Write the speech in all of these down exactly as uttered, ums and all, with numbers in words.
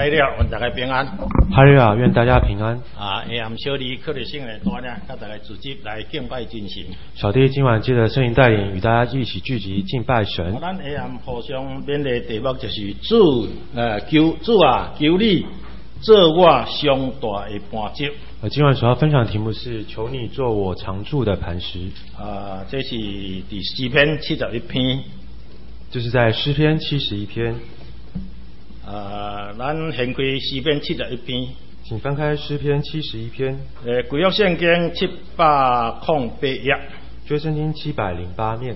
嗨了，愿大家平安。 哈利路亚，愿大家平安。 啊，下暗小弟靠着圣灵带领，甲大家组织来敬拜真神。 小弟今晚借着圣灵带领，与大家一起聚集敬拜神。 咱下暗互相勉励题目就是主，呃，求主啊，求你做我上大的磐石。 呃，今晚所要分享的题目是求你做我常住的磐石。 啊，这是第诗篇七十一篇。 就是在诗篇七十一篇。 啊，咱掀开诗篇七十一篇。 请翻开诗篇七十一篇。 呃，旧约圣经七百零八页。 旧约圣经七百零八面。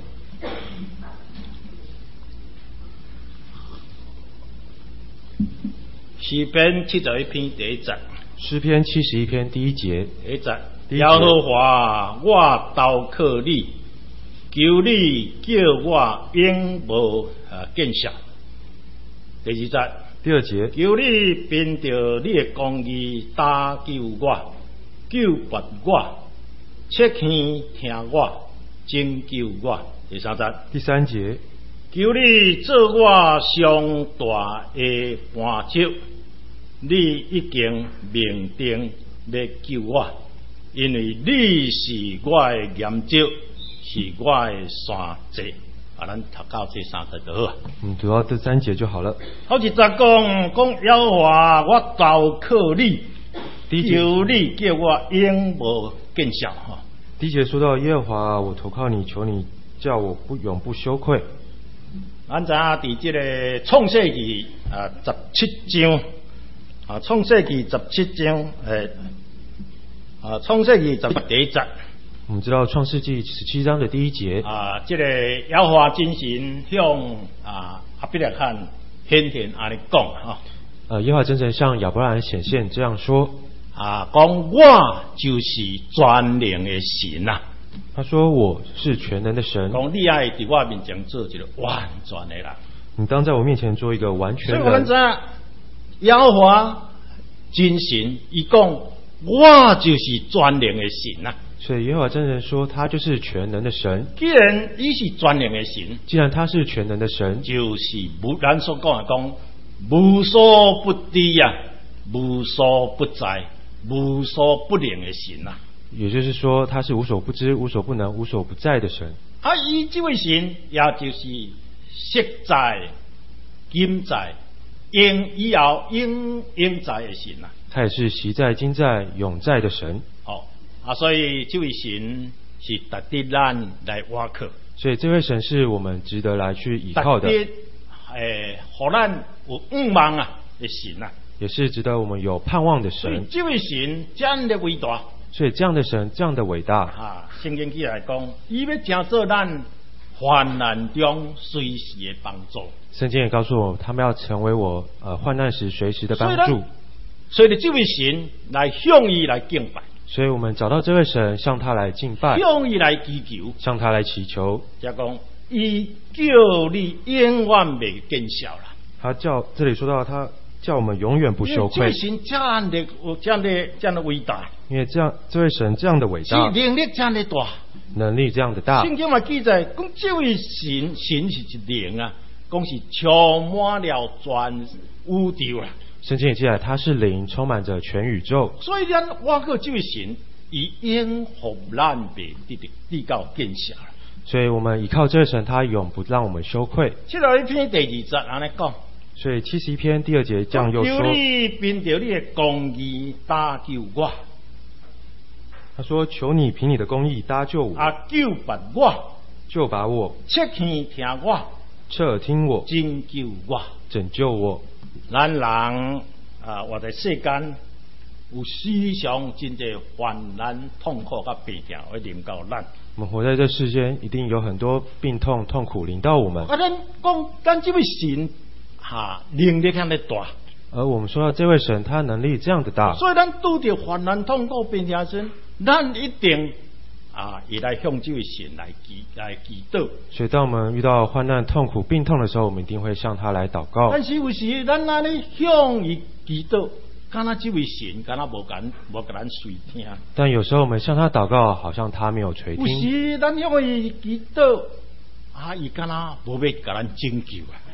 诗篇七十一篇第一节。 诗篇七十一篇第一节。 第一节。耶和华，我投靠你，求你叫我永无呃见笑。第二节。 第二节。 求你凭着你的公义打救我，救拔我，切耳听我，拯救我。第三节。 第三节。 求你做我上大的磐石，你已经命定要救我，因为你是我的岩石，是我的山寨。啊，咱读到这三节就好。 嗯，读到这三节就好了。 好似咱讲讲耶和华，我投靠你，求你叫我永无见笑哈。 第一节说到耶和华，我投靠你，求你叫我不永不羞愧。 咱知影伫这个创世纪啊十七章啊，创世纪十七章诶啊，创世纪十第一节。 我们知道创世纪十七章的第一节啊，这个耶和华真神向啊亚伯拉罕显现安尼讲哈。 呃，耶和华真神向亚伯拉罕显现这样说啊，讲我就是全能的神呐、啊。 他说我是全能的神。 讲你爱伫我面前做一个完全的人。 你当在我面前做一个完全人。 所以我们知道耶和华真神，伊讲我就是全能的神呐、啊。 所以耶和华真神说他就是全能的神。 既然伊是全能的神， 既然他是全能的神， 就是无咱所讲的讲无所不知啊，无所不在，无所不能的神呐、啊。 也就是说他是无所不知、无所不能、无所不在的神。 啊，伊这位神也就是昔在、今在、永以后永永在的神呐、啊。 他也是昔在、今在、永在的神。 哦。啊，所以这位神是值得咱来倚靠。 所以这位神是我们值得来去倚靠的。 值得诶，互咱有盼望啊的神啊， 也是值得我们有盼望的神。 所以这位神这样的伟大， 所以这样的神这样的伟大啊，圣经记来讲，伊要成做咱患难中随时的帮助。 圣经也告诉我，他们要成为我呃患难时随时的帮助。 所以这位神来向伊来敬拜。 所以我们找到这位神，向他来敬拜， 向伊来祈求， 向他来祈求。 就讲，伊叫你永远袂见笑啦。 他叫这里说到，他叫我们永远不羞愧。 这位神这样的、这样的、这样的伟大， 因为这样这位神这样的伟大， 是能力这样的大， 能力这样的大。 圣经嘛记载，讲这位神，神是一灵啊，讲是充满了全宇宙啦。 圣经也记载，他是灵，充满着全宇宙。 所以咱我靠这位神，以永福咱袂得得到见笑啦。 所以我们依靠这位神，他永不让我们羞愧。 七十一篇第二节安尼讲。 所以七十一篇第二节这样又说： 求你凭着你的公义搭救我。 他说：求你凭你的公义搭救我， 啊，救拔我， 救把我， 侧耳听我， 侧耳听我， 拯救我， 拯救我。 咱人啊，活在世间，有时常真侪患难、痛苦甲病痛会临到咱。 我们活在这世间，一定有很多病痛、痛苦临到我们。 啊，咱讲咱这位神哈，能力遐尼大。 而我们说到这位神，他能力这样的大， 所以咱拄着患难、痛苦、病痛时，咱一定啊，也来向这位神来祈来祈祷。 所以当我们遇到患难、痛苦、病痛的时候，我们一定会向他来祷告。 但是有时咱安尼向伊祈祷，敢若这位神敢若无敢无甲咱垂听。 但有时候我们向他祷告，好像他没有垂听。 有时咱向伊祈祷，啊，伊敢若无要甲咱拯救啊。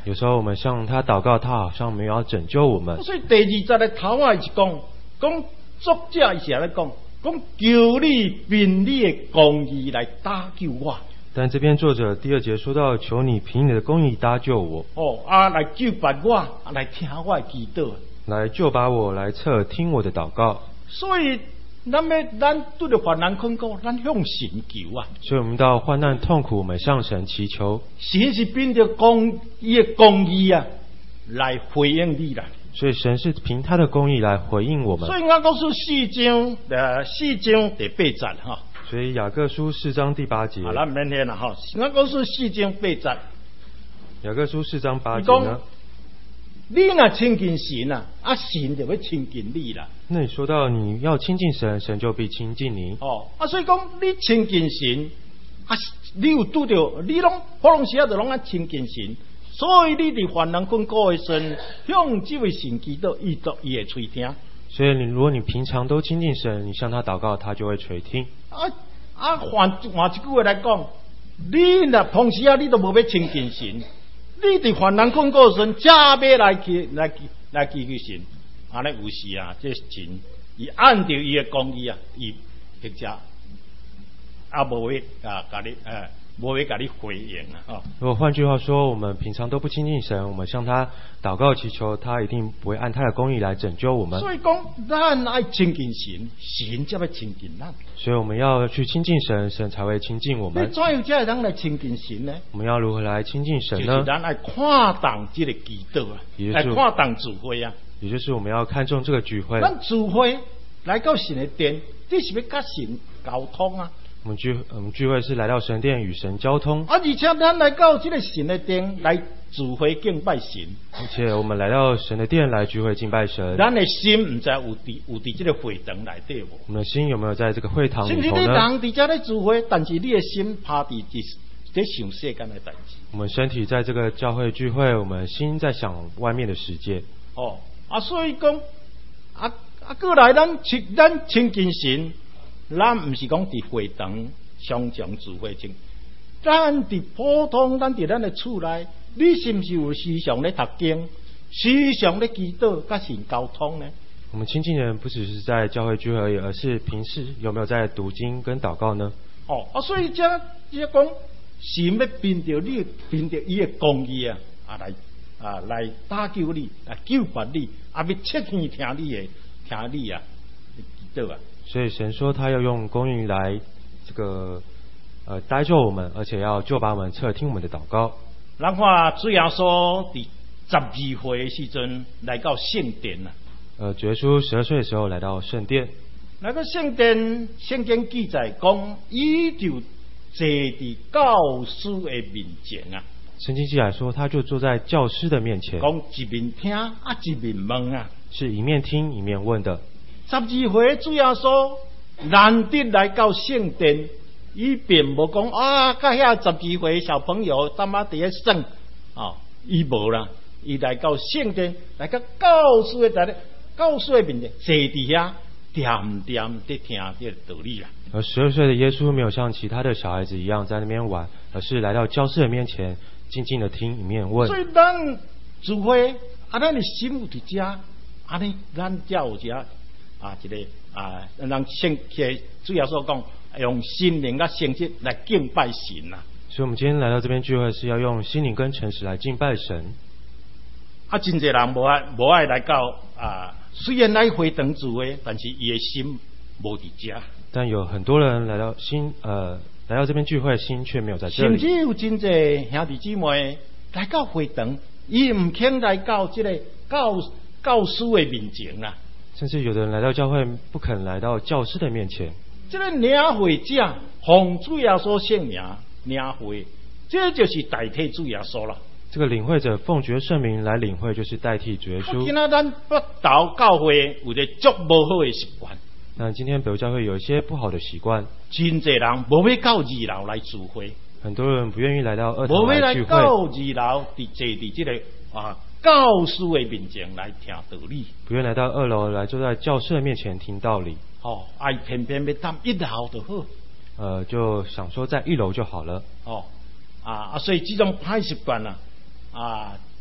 有时候我们向他祷告，他好像没有要拯救我们。 所以第二节的头啊是讲，讲作者伊是安尼讲，讲求你凭你的公义来搭救我。 但这边作者第二节说到，求你凭你的公义搭救我。 哦啊，来救拔我，啊来听我的祈祷， 来救拔我，来侧听我的祷告。 所以。咱要咱拄着患难困苦，咱向神求啊！ 所以我们到患难痛苦，我们向神祈求。 神是凭着公伊的公义啊，来回应你啦。 所以神是凭他的公义来回应我们。 所以雅各书四章呃四章第八节哈。 所以雅各书四章第八节。 好，咱明天啦哈。雅各书四章八节。 雅各书四章八节呢？ 你若亲近神啊，啊神就会亲近你啦。 那你说到你要亲近神，神就必亲近你。 哦，啊，所以讲你亲近神，啊，你有拄着，你拢好拢时啊，就拢啊亲近神，所以你伫患难困苦的时，向这位神祈祷，伊都伊会垂听。 所以你如果你平常都亲近神，你向他祷告，他就会垂听。 啊啊，换换一句话来讲，你若同时啊，你都无要亲近神。你伫患难困苦时，才要来去来来祈求神，安尼有时啊，这神伊按照伊的公义啊，伊或者啊无要啊，甲你诶，无要甲你回应啊。哦， 如果换句话说，我们平常都不亲近神，我们向他祷告祈求，他一定不会按他的公义来拯救我们。 所以讲，咱爱亲近神，神才会亲近咱。 所以我们要去亲近神，神才会亲近我们。 你怎样才会当来亲近神呢？ 我们要如何来亲近神呢？ 就是咱爱看重这个祈祷啊，来看重聚会啊。 也就是我们要看重这个聚会。 咱聚会来到神的殿，这是要甲神沟通啊。 我们聚我们聚会是来到神殿与神交通。 啊，而且咱来到这个神的殿来聚会敬拜神。 而且我们来到神的殿来聚会敬拜神。 咱的心唔知有伫有伫这个会堂内底无？ 我们的心有没有在这个会堂里头呢？ 甚至你人伫这咧聚会，但是你的心趴伫在想世间的代志。 我们身体在这个教会聚会，我们心在想外面的世界。 哦，啊，所以讲，啊啊，过来咱亲咱亲近神。咱唔是讲伫会堂常常聚会中，咱伫普通，咱伫咱的厝内，你是不是有时常咧读经，时常咧祈祷，甲神沟通呢？ 我们亲近人不只是在教会聚会而已，而是平时有没有在读经跟祷告呢？ 哦，啊，所以这这讲神要凭着你，凭着伊的公义啊，啊来啊来打救你，来救拔你，啊要切耳听你的，听你啊祈祷啊。 所以神说他要用公义来这个呃搭救我们，而且要救拔我们，侧听我们的祷告。 咱看主耶稣伫十二岁的时阵来到圣殿啊。 呃，主耶稣十二岁的时候来到圣殿。 来到圣殿，圣经记载讲，伊就坐伫教师的面前啊。 圣经记载说，他就坐在教师的面前， 讲一面听啊，一面问啊， 是一面听一面问的。 十二岁主耶稣难得来到圣殿，伊并无讲啊，甲遐十二岁小朋友他妈伫咧耍哦，伊无啦，伊来到圣殿，来到教师的在咧教师的面前坐伫遐，点点地听这个道理啦。 而十二岁的耶稣没有像其他的小孩子一样在那边玩，而是来到教师的面前，静静的听一面问。 所以咱聚会啊，咱的心有伫遮，安尼咱才有遮。啊，一个啊，让圣去主要说讲，用心灵甲诚实来敬拜神呐、啊。 所以，我们今天来到这边聚会，是要用心灵跟诚实来敬拜神。 啊，真侪人无爱无爱来到啊，虽然来会堂聚会，但是伊的心无伫遮。 但有很多人来到心呃来到这边聚会，心却没有在这里。 甚至有真侪兄弟姊妹来到会堂，伊唔肯来到这个教教师的面前啦。 甚至有的人来到教会，不肯来到教师的面前。 这个领会者奉主耶稣圣名领会，这就是代替主耶稣了。 这个领会者奉主圣名来领会，就是代替主耶稣。 今仔咱北投教会有一个足无好的习惯。 那今天北投教会有一些不好的习惯， 真侪人无要到二楼来聚会， 很多人不愿意来到二楼来聚会， 无要来到二楼伫坐伫这个啊。教师的面前来听道理， 不愿来到二楼来坐在教师的面前听道理。 哦，爱偏偏要当一楼就好。 呃，就想说在一楼就好了。 哦，啊啊，所以这种歹习惯啊，啊，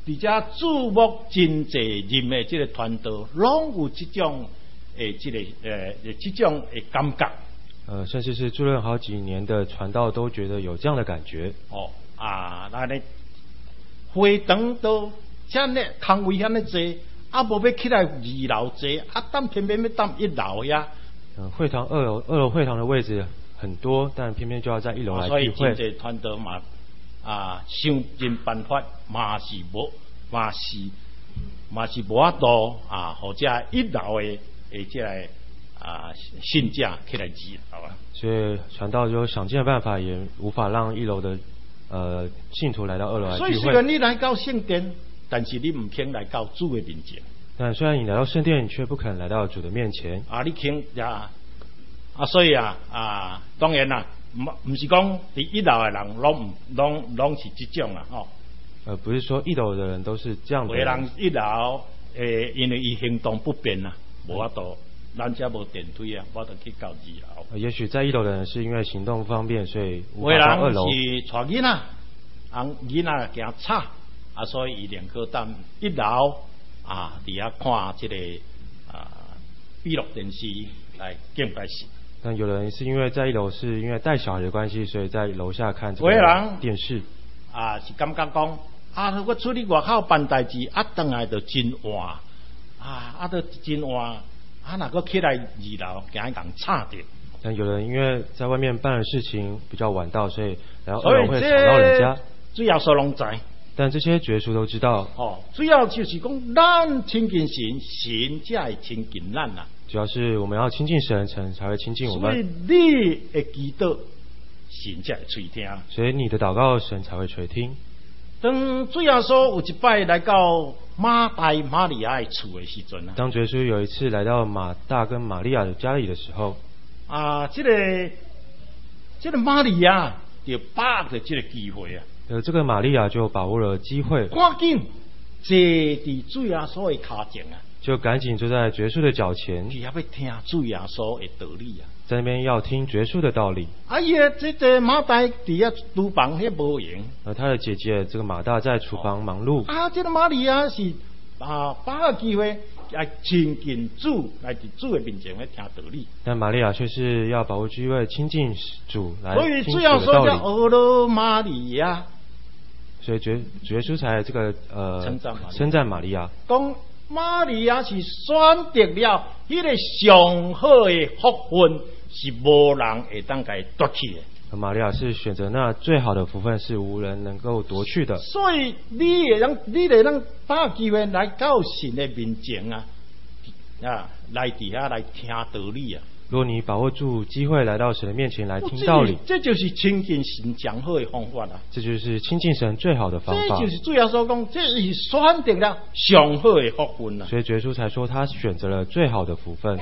而且注目真侪任的这个传道，拢有这种诶，这个诶，这种诶感觉。 呃，甚至是住任好几年的传道都觉得有这样的感觉。 哦啊，那呢，会堂都遮呢，空位遐尼济，啊无要起来二楼坐，啊但偏偏要当一楼呀。 呃，会堂二楼，二楼会堂的位置很多，但偏偏就要在一楼来聚会。 所以真侪传道嘛，啊，想尽办法嘛是无，嘛是嘛是无法度啊，或者一楼的诶，即个啊信者起来聚，好吧？ 所以传道就想尽办法，也无法让一楼的呃信徒来到二楼来聚会。 所以虽然你来到圣殿，但是你唔肯来到主的面前。 但虽然你来到圣殿，你却不肯来到主的面前。 啊，你肯呀？啊，所以啊啊，当然啦，唔唔是讲伫一楼的人拢拢拢是这种啦，吼、哦。 呃，不是说一楼的人都是这样的人。 有的人一楼诶，因为伊行动不便啊，无法度，咱遮无电梯啊，无法度去到二楼。 呃，也许在一楼的人是因为行动不方便，所以无法到二楼。 有的人是带囡仔，人囡仔惊吵，啊，所以伊连去当一楼啊，伫遐看这个啊闭路电视来敬拜神。 但有人是因为在一楼是因为带小孩的关系，所以在楼下看这个电视。 啊，是感觉讲啊，如果出去外口办代志，啊，回来就真晚，啊，啊，都真晚，啊，若个起来二楼，惊人吵着。 但有人因为在外面办的事情比较晚到，所以然后二楼会吵到人家。 主要所拢知。 但这些绝书都知道。 哦，主要就是讲，咱亲近神，神才会亲近咱啊。 主要是我们要亲近神，神才会亲近我们。 所以你的祈祷，神才会垂听。 所以你的祷告，神才会垂听。 当主耶稣有一摆来到马大马利亚的厝的时阵啊， 当耶稣有一次来到马大跟玛利亚的家里的时候， 啊，这个这个玛利亚就把握着这个机会啊。 呃，这个玛利亚就把握了机会， 赶紧坐伫主耶稣的脚前啊， 就赶紧坐在耶稣的脚前， 去遐要听主耶稣的道理啊， 在那边要听耶稣的道理。 啊，伊个这个马大伫遐厨房遐无闲， 而他的姐姐这个马大在厨房忙碌。 啊，这个玛利亚是啊把握机会来亲近主，来伫主的面前来听道理。 但玛利亚却是要把握机会亲近主来听主的道理。 所以主耶稣叫俄罗玛利亚。 所以耶耶稣才这个呃称赞称赞玛利亚， 讲玛利亚是选择了迄个上好的福分，是无人会当甲伊夺去的。 玛利亚是选择那最好的福分，是无人能够夺去的。 所以你会让你会让把机会来到神的面前啊，啊，来底下来听道理啊。 如果你把握住机会来到神的面前来听道理， 这就是亲近神讲好的方法啦。 这就是亲近神最好的方法。 这就是主要所讲，这是选择了上好的福分啦。 所以耶稣才说他选择了最好的福分。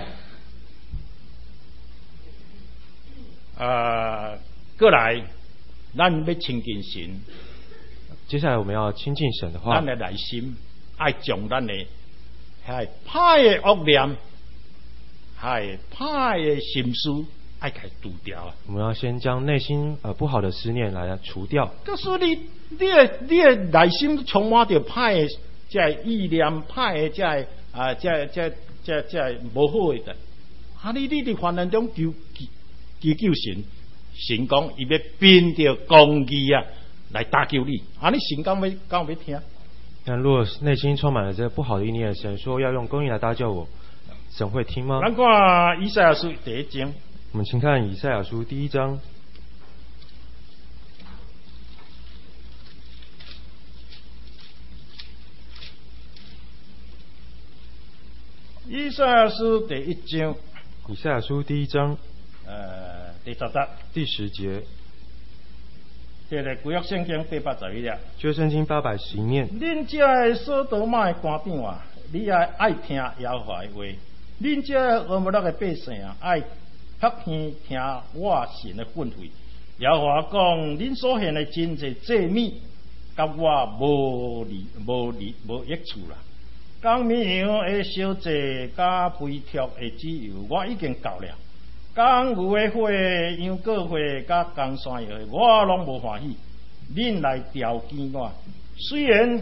呃，过来，咱要亲近神。 接下来我们要亲近神的话， 咱的内心爱将咱的遐歹的恶念。哎，歹的心思爱给除掉啊！ 我们要先将内心呃不好的思念来除掉。 告诉你，你的你的内心充满着歹的这意念，歹的这啊这这这这无好的。啊，你你伫患难中求求求神，神讲伊要凭着公义啊来搭救你。啊，你神讲要讲要听。 但若内心充满了这不好的意念，神说要用公义来搭救我。神会听吗？ 咱看以赛亚书第一章。 我们请看以赛亚书第一章。 以赛亚书第一章。 以赛亚书第一章。 呃，第十节。 第十节。 这个旧约圣经八百十一页。 旧约圣经八百十一面。 恁这的所多玛的官长啊，你爱爱听耶和华的话。恁这俄摩拉的百姓啊，爱较耳听我神的训诲。耶和华讲，恁所献的真济祭米，甲我无利无利无益处啦。讲绵羊的烧祭，甲肥畜的脂油，我已经够了。讲牛的火、羊羔火，甲公山药，我拢无欢喜。恁来调见我，虽然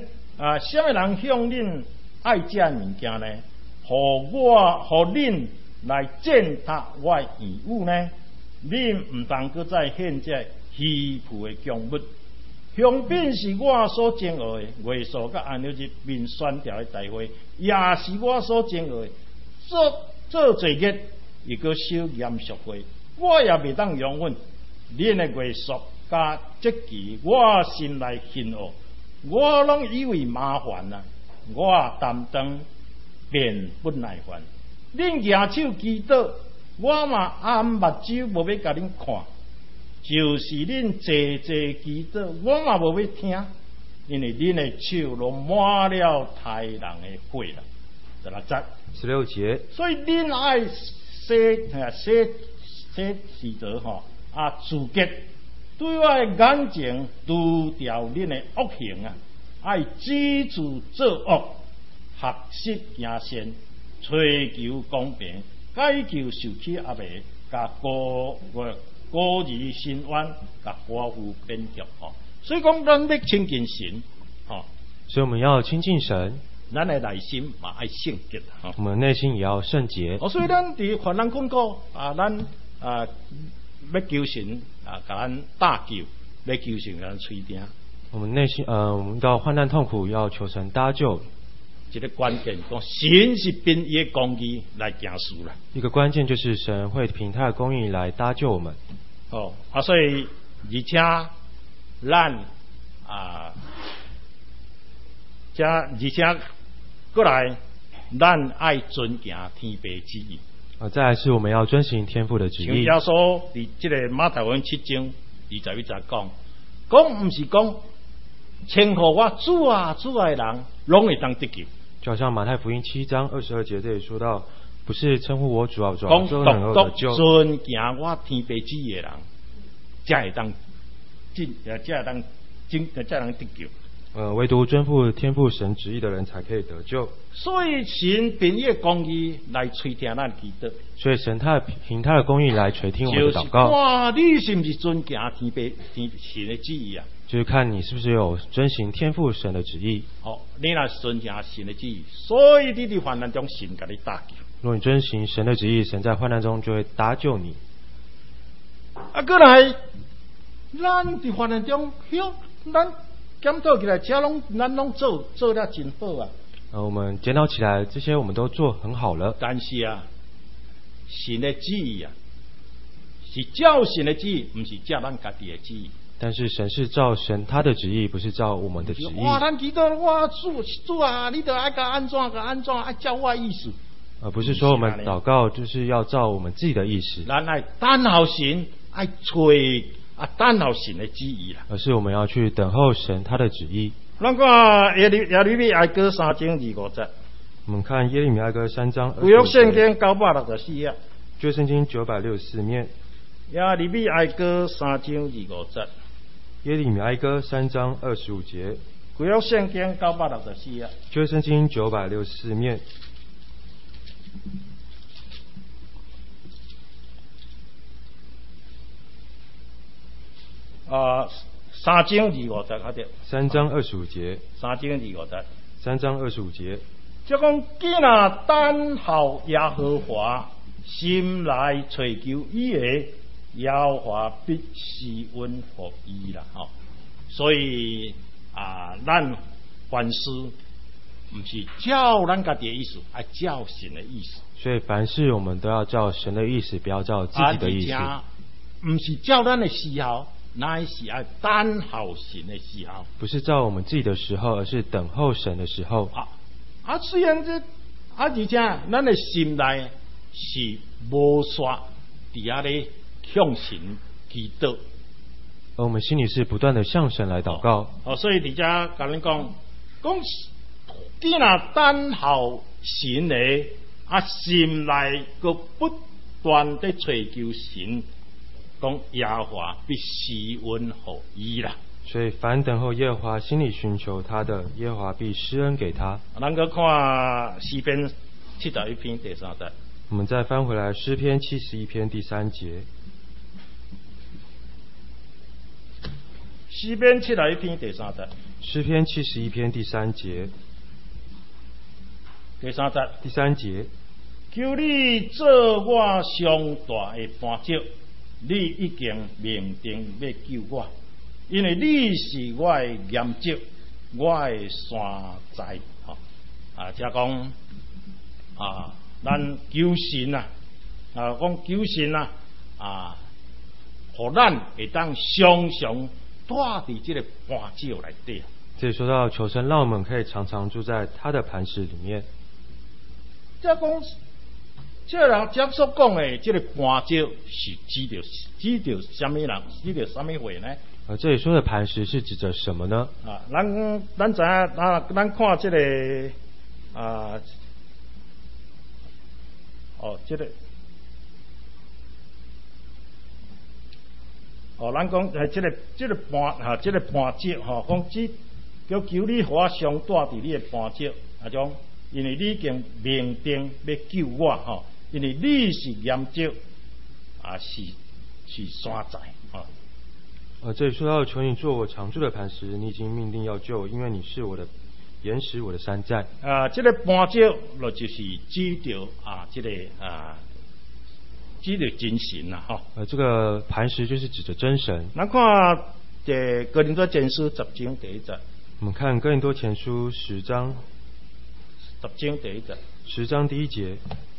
啊，什么人向恁爱这物件呢？互我，互恁来践踏我的义务呢？恁唔当搁再献这虚浮的供物。香槟是我所煎熬的，月朔甲安日面宣调的大会，也是我所煎熬的。做做做日，亦搁守严肃会，我也未当容忍。恁的月朔甲节期，我心内恨恶，我拢以为麻烦啊，我担当便不耐烦。恁举手祈祷，我嘛暗目睭无要甲恁看。就是恁坐坐祈祷，我嘛无要听，因为恁的手拢满了杀人的血啦。十六节， 十六节。 所以恁爱洗啊洗洗洗澡吼啊自洁，对我的眼睛除掉恁的恶行啊，爱止住作恶，学习行善，追求公平，解救受气压迫，甲高我。高义心冤，甲华富变局吼，所以讲咱要亲近神，吼， 所以我们要亲近神， 咱的内心嘛爱圣洁，吼， 我们内心也要圣洁。 哦，所以咱伫患难困苦啊，咱啊要求神啊，甲咱搭救，要求神甲咱垂听。 我们内心呃，我们到患难痛苦要求神搭救。 一个关键讲，神是凭伊的公义来行事啦。 一个关键就是神会凭他的公义来搭救我们。 哦，啊，所以而且咱啊，加而且过来，咱爱遵行天父旨意。 啊，再来是我们要遵行天父的旨意。 耶稣伫这个马太福音七章二十一节讲，讲唔是讲称呼我主啊主啊的人，拢会当得救。 就好像马太福音七章二十二节这里说到，不是称呼我主啊主啊， 讲都能够得救。 遵行我天父旨意的人，才会当进，呃，才会当进，才会当得救。 呃，唯独遵父天父神旨意的人才可以得救。 所以神凭伊的公义来垂听咱祈祷。 所以神他凭他的公义来垂听我们的祷告。 哇，你是不是遵行天父天神的旨意啊？ 就是看你是不是有遵行天父神的旨意。 好、哦，你若遵行神的旨意，所以你伫患难中神甲你搭救。 如果你遵行神的旨意，神在患难中就会搭救你。 啊，过来，咱伫患难中，哟，咱检讨起来，这拢咱拢做做了真好啊。 呃，我们检讨起来，这些我们都做很好了。 但是啊，神的旨意啊，是照神的旨意，不是照咱家己的旨意。 但是神是照神他的旨意，不是照我们的旨意。 哇，咱祈祷，哇，主主啊，你得爱甲安怎甲安怎，爱照我的意思。 而不是说我们祷告就是要照我们自己的意思。 咱爱等候神，爱吹啊，等候神的旨意啦。 而是我们要去等候神他的旨意。 咱看耶利耶利米哀歌三章二五节。 我们看耶利米哀歌三章。 旧约圣经九百六十四页。 旧约圣经九百六十四面。 耶利米哀歌三章二五节。 耶利米哀歌三章二十五节。 旧约圣经九百六十四页。 旧约圣经九百六十四面。 啊，三章二五节好点。 三章二十五节。 三章二五节。 三章二十五节。 即讲，既然等候耶和华，心来追求伊的，耶和华必施恩予伊啦。吼，所以啊，咱凡事唔是照咱家己的意思，爱照神的意思。 所以凡事我们都要照神的意思，不要照自己的意思。 啊，唔是照咱的喜好。乃是爱等候神的时候， 不是照我们自己的时候，而是等候神的时候。 啊啊！虽然这啊，而且咱的心内是无煞伫遐咧向神祈祷， 而我们心里是不断的向神来祷告。 哦，所以伫遮甲恁讲，讲既然等候神的啊，心内个不断的追求神。讲耶和华必施恩予伊啦， 所以凡等候耶和华心里寻求他的，耶和华必施恩给他。 咱个看诗篇七十一篇第三节。 我们再翻回来诗篇七十一篇第三节。 诗篇七十一篇第三节。 诗篇七十一篇第三节。 第三节。 第三节。 求你做我上大的磐石，你已经命定要救我，因为你是我的岩石，我的山寨。吼、哦、啊，即讲啊，咱求神啊，啊，讲求神啊，啊，互咱会当常常住伫即个磐石内底。 这里说到求神，让我们可以常常住在他的磐石里面。 即讲。这人这所讲的这个磐石是指着指着什么人？指着什么话呢？ 呃，这里说的磐石是指着什么呢？ 啊，咱咱知影啊，咱看这个啊，哦，这个哦，咱讲诶，这个这个磐啊，这个磐石吼，讲只叫求你互我常住伫你的磐石啊种，因为你已经命定要救我吼。因为你是岩石，啊是是山寨啊。 呃，这里说到求你做我常住的磐石，你已经命定要救我，因为你是我的岩石，我的山寨。 啊，这个磐石咯，就是指着啊，这个啊，指着真神啦，哈。 呃，这个磐石就是指着真神。 咱看这哥林多前书十章第一节。 我们看哥林多前书十章。 十章第一节。 十章第一节。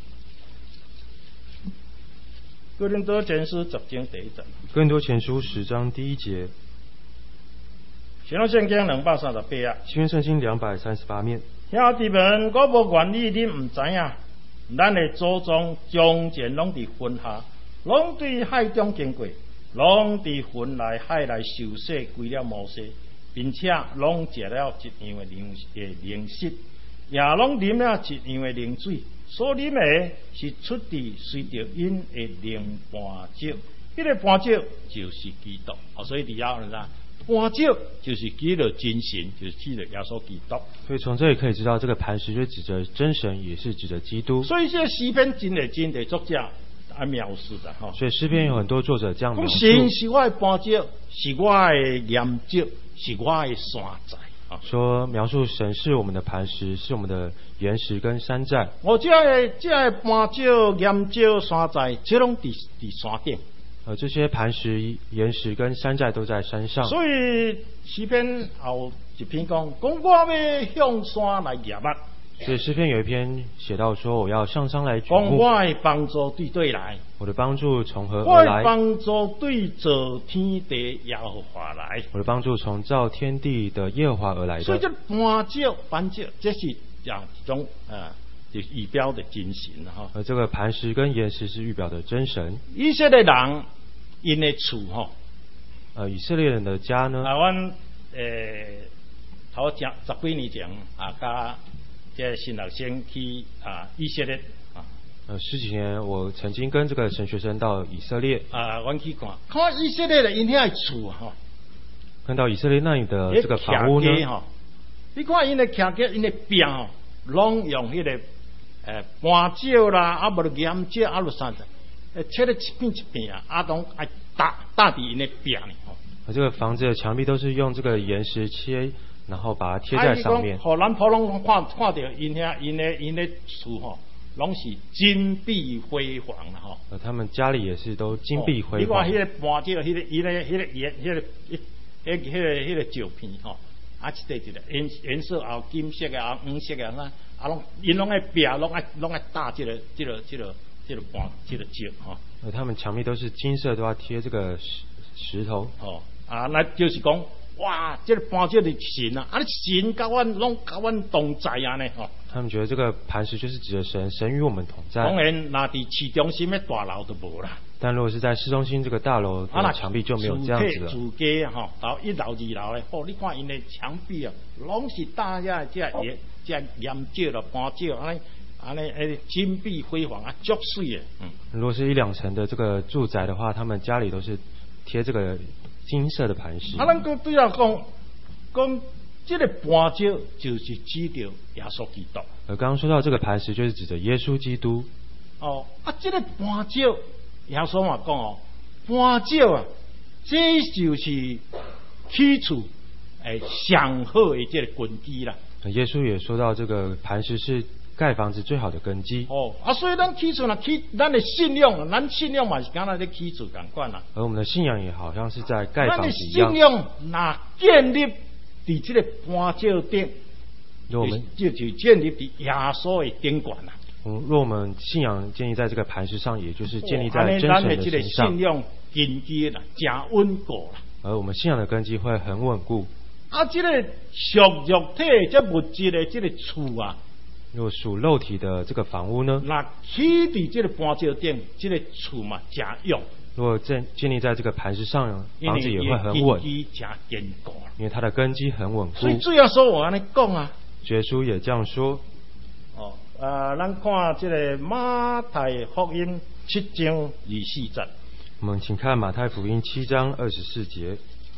哥林多前书十章第一节。 哥林多前书十章第一节。 新约圣经两百三十八啊。 新约圣经两百三十八面。 兄弟们，我无愿意恁唔知影，咱的祖宗从前拢伫云下，拢对海中经过，拢伫云内海内受洗归了摩西，并且拢食了一样的灵的灵食，也拢啉了一样的灵水。所啉的是出自随着因的灵磐石，迄个磐石就是基督。哦，所以伫遐呢，磐石就是指着真神，就是指着耶稣基督。 所以从这里可以知道，这个磐石就指着真神，也是指着基督。 所以这诗篇真的真的作者啊描述的哈。 所以诗篇有很多作者这样描述。 神是我的磐石，是我的岩石，是我的山寨。 说描述神是我们的磐石，是我们的岩石跟山寨。 我这个这个磐石、岩石、山寨，这拢伫伫山顶。 呃，这些磐石、岩石跟山寨都在山上。 所以诗篇后一篇讲，讲我要向山来仰望。 所以诗篇有一篇写到说，我要上山来举目。 讲我的帮助对对来。 我的帮助从何而来？ 我的帮助对造天地耶和华来。 我的帮助从造天地的耶和华而来的。 所以这磐石、磐石，这是讲一种啊，就是预表的真神哈。 而这个磐石跟岩石是预表的真神。 以色列人因的厝吼， 呃，以色列人的家呢？ 啊，阮诶头十十几年前啊，甲这新学生去啊以色列啊。 呃，十几年我曾经跟这个神学生到以色列啊，阮去看，看以色列的因遐厝哈， 看到以色列那里的这个房屋呢， 你看因的徛家，因的壁吼，拢用迄、那个诶磐石啦，啊无岩石啊，落啥子，诶切了一片一片啊，啊拢爱搭搭伫因的壁呢吼。 这个房子的墙壁都是用这个岩石切，然后把它贴在上面。 互咱普通看看到因遐因的因的厝吼。拢是金碧辉煌啦吼， 呃，他们家里也是都金碧辉煌。 哦、你看迄个磐石，迄、那个、迄、那个、迄个颜、迄个、迄、迄个、迄个照片吼，啊，一块一个颜颜色啊，金色的啊，黄色的啊，啊，拢因拢爱壁，拢爱拢爱搭这个、这个、这个、这个磐、这个石吼。 呃，他们墙壁都是金色，都要贴这个石石头。 哦，啊，那就是讲。哇！这个磐石的神啊，啊，神甲阮拢甲阮同在啊呢吼。 他们觉得这个磐石就是指着神，神与我们同在。 当然，那伫市中心的大楼都无啦。 但如果是在市中心这个大楼的墙壁就没有这样子了。 住家吼，到一楼二楼的，哦，你看因的墙壁啊，拢是大家这岩、这岩石了、磐石安尼。安尼诶，金碧辉煌啊，足水的。嗯。 如果是一两层的这个住宅的话，他们家里都是贴这个金色的磐石。 啊，咱讲对啊，讲讲这个磐石就是指着耶稣基督。 呃，刚刚说到这个磐石就是指着耶稣基督。 哦，啊，这个磐石，耶稣嘛讲哦，磐石啊，这就是起厝诶上好诶这个根基啦。 耶稣也说到，这个磐石是盖房子最好的根基。 哦，啊，所以咱起厝啦，起咱的信仰，咱信仰嘛是敢若咧起厝共款啦。 而我们的信仰也好像是在盖咱的房子一样。 信仰若建立伫这个磐石顶， 若我们就就建立伫耶稣的顶冠啦。 嗯，若我们信仰建立在这个磐石上，也就是建立在哦真神的这个身上。 信仰根基啦，真稳固啦。 而我们信仰的根基会很稳固。 啊，这个属肉体这物质的这个厝啊， 若属肉体的这个房屋呢， 那起伫这个磐石顶，这个厝嘛真用。 若建建立在这个磐石上，房子也会很稳， 根基真坚固。 因为它的根基很稳固。 所以主要说我安尼讲啊， 耶稣也这样说。 哦，啊，咱看这个马太福音七章二四节。 我们请看马太福音七章二十四节。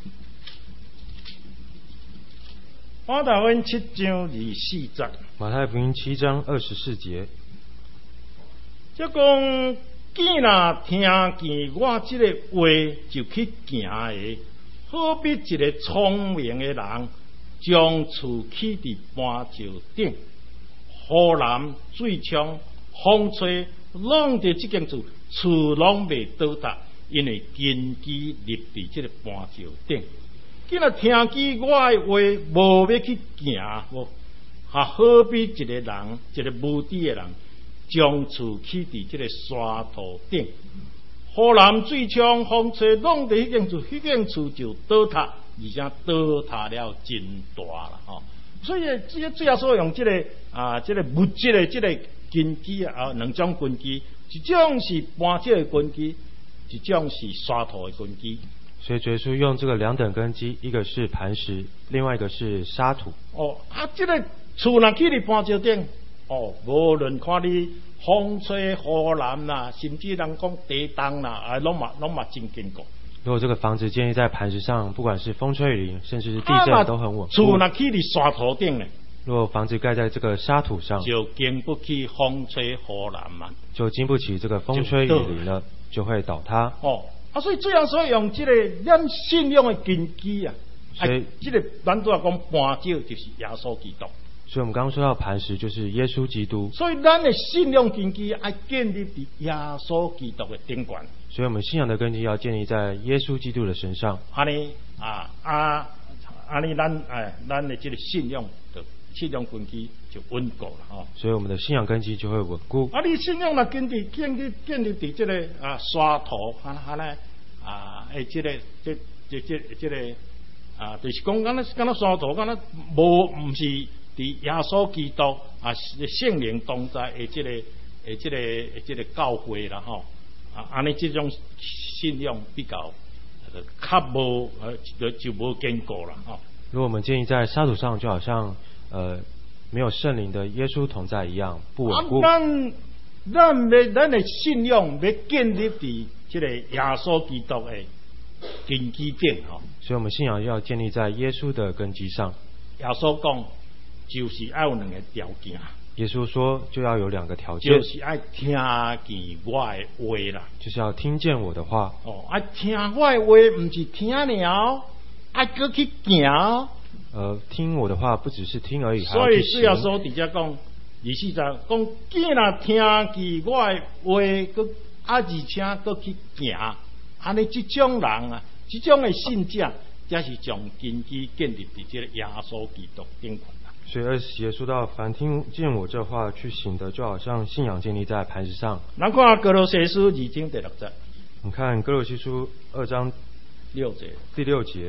马太福音七章二四节。 马太福音七章二十四节。 即讲，见若听见我这个话就去行的，好比一个聪明的人，将厝起伫磐石顶，雨淋水冲风吹，拢伫这间厝，厝拢未倒塌，因为根基立伫这个磐石顶。见若听见我的话，无要去行，无，还好比一个人，一个无知的人，将厝起伫这个沙土顶，雨淋水冲风吹，拢伫迄间厝，迄间厝就倒塌，而且倒塌了真大啦吼。所以这个最后所用这个啊，这个物质的这个根基啊，两种根基，一种是磐石的根基，一种是沙土的根基。 所以耶稣用这个两等根基，一个是磐石，另外一个是沙土。 哦，啊，这个厝若起伫磐石顶，哦，无论看你风吹雨淋啦，甚至人讲地动啦，啊，拢嘛拢嘛真坚固。 如果这个房子建立在磐石上，不管是风吹雨淋，甚至是地震都很稳固。 厝若起伫沙土顶呢？ 如果房子盖在这个沙土上， 就经不起风吹雨淋嘛， 就经不起这个风吹雨淋了，就会倒塌。 哦。啊，所以这样所以用这个咱信仰的根基啊， 所以这个咱都要讲磐石就是耶稣基督。 所以我们刚刚说到磐石就是耶稣基督。 所以咱的信仰根基要建立在耶稣基督的顶冠。 所以我们信仰的根基要建立在耶稣基督的身上。 安尼啊啊，安尼咱哎，咱的这个信仰的信仰根基就稳固了哦。 所以我们的信仰根基就会稳固。 啊，你信仰若建立建立建立在这个啊沙土啊啊咧啊诶，这个这这这这个啊，就是讲敢若敢若沙土，敢若无唔是伫耶稣基督啊圣灵同在诶，这个诶这个诶这个教会啦吼啊，安尼这种信仰比较较无呃就就无坚固啦吼。 如果我们建立在沙土上，就好像呃没有圣灵的耶稣同在一样，不稳固。 啊，咱咱的咱的信仰要建立伫这个耶稣基督的根基顶吼。 所以我们信仰要建立在耶稣的根基上。 耶稣讲，就是要有两个条件。 耶稣说，就要有两个条件， 就是要听见我的话啦， 就是要听见我的话。 哦，啊，听我的话，唔是听了，啊，搁去行。 呃，听我的话不只是听而已，还要所以去行。 主要说直接讲，二四十讲，既然听见我的话，搁啊，而且搁去行，安尼这种人啊，这种的信者，才是将根基建立在这个耶稣基督顶上。 所以二十节说到，凡听见我这话去行的，就好像信仰建立在磐石上。 咱看哥罗西书二章第六节。 我们看哥罗西书二章六节， 第六节。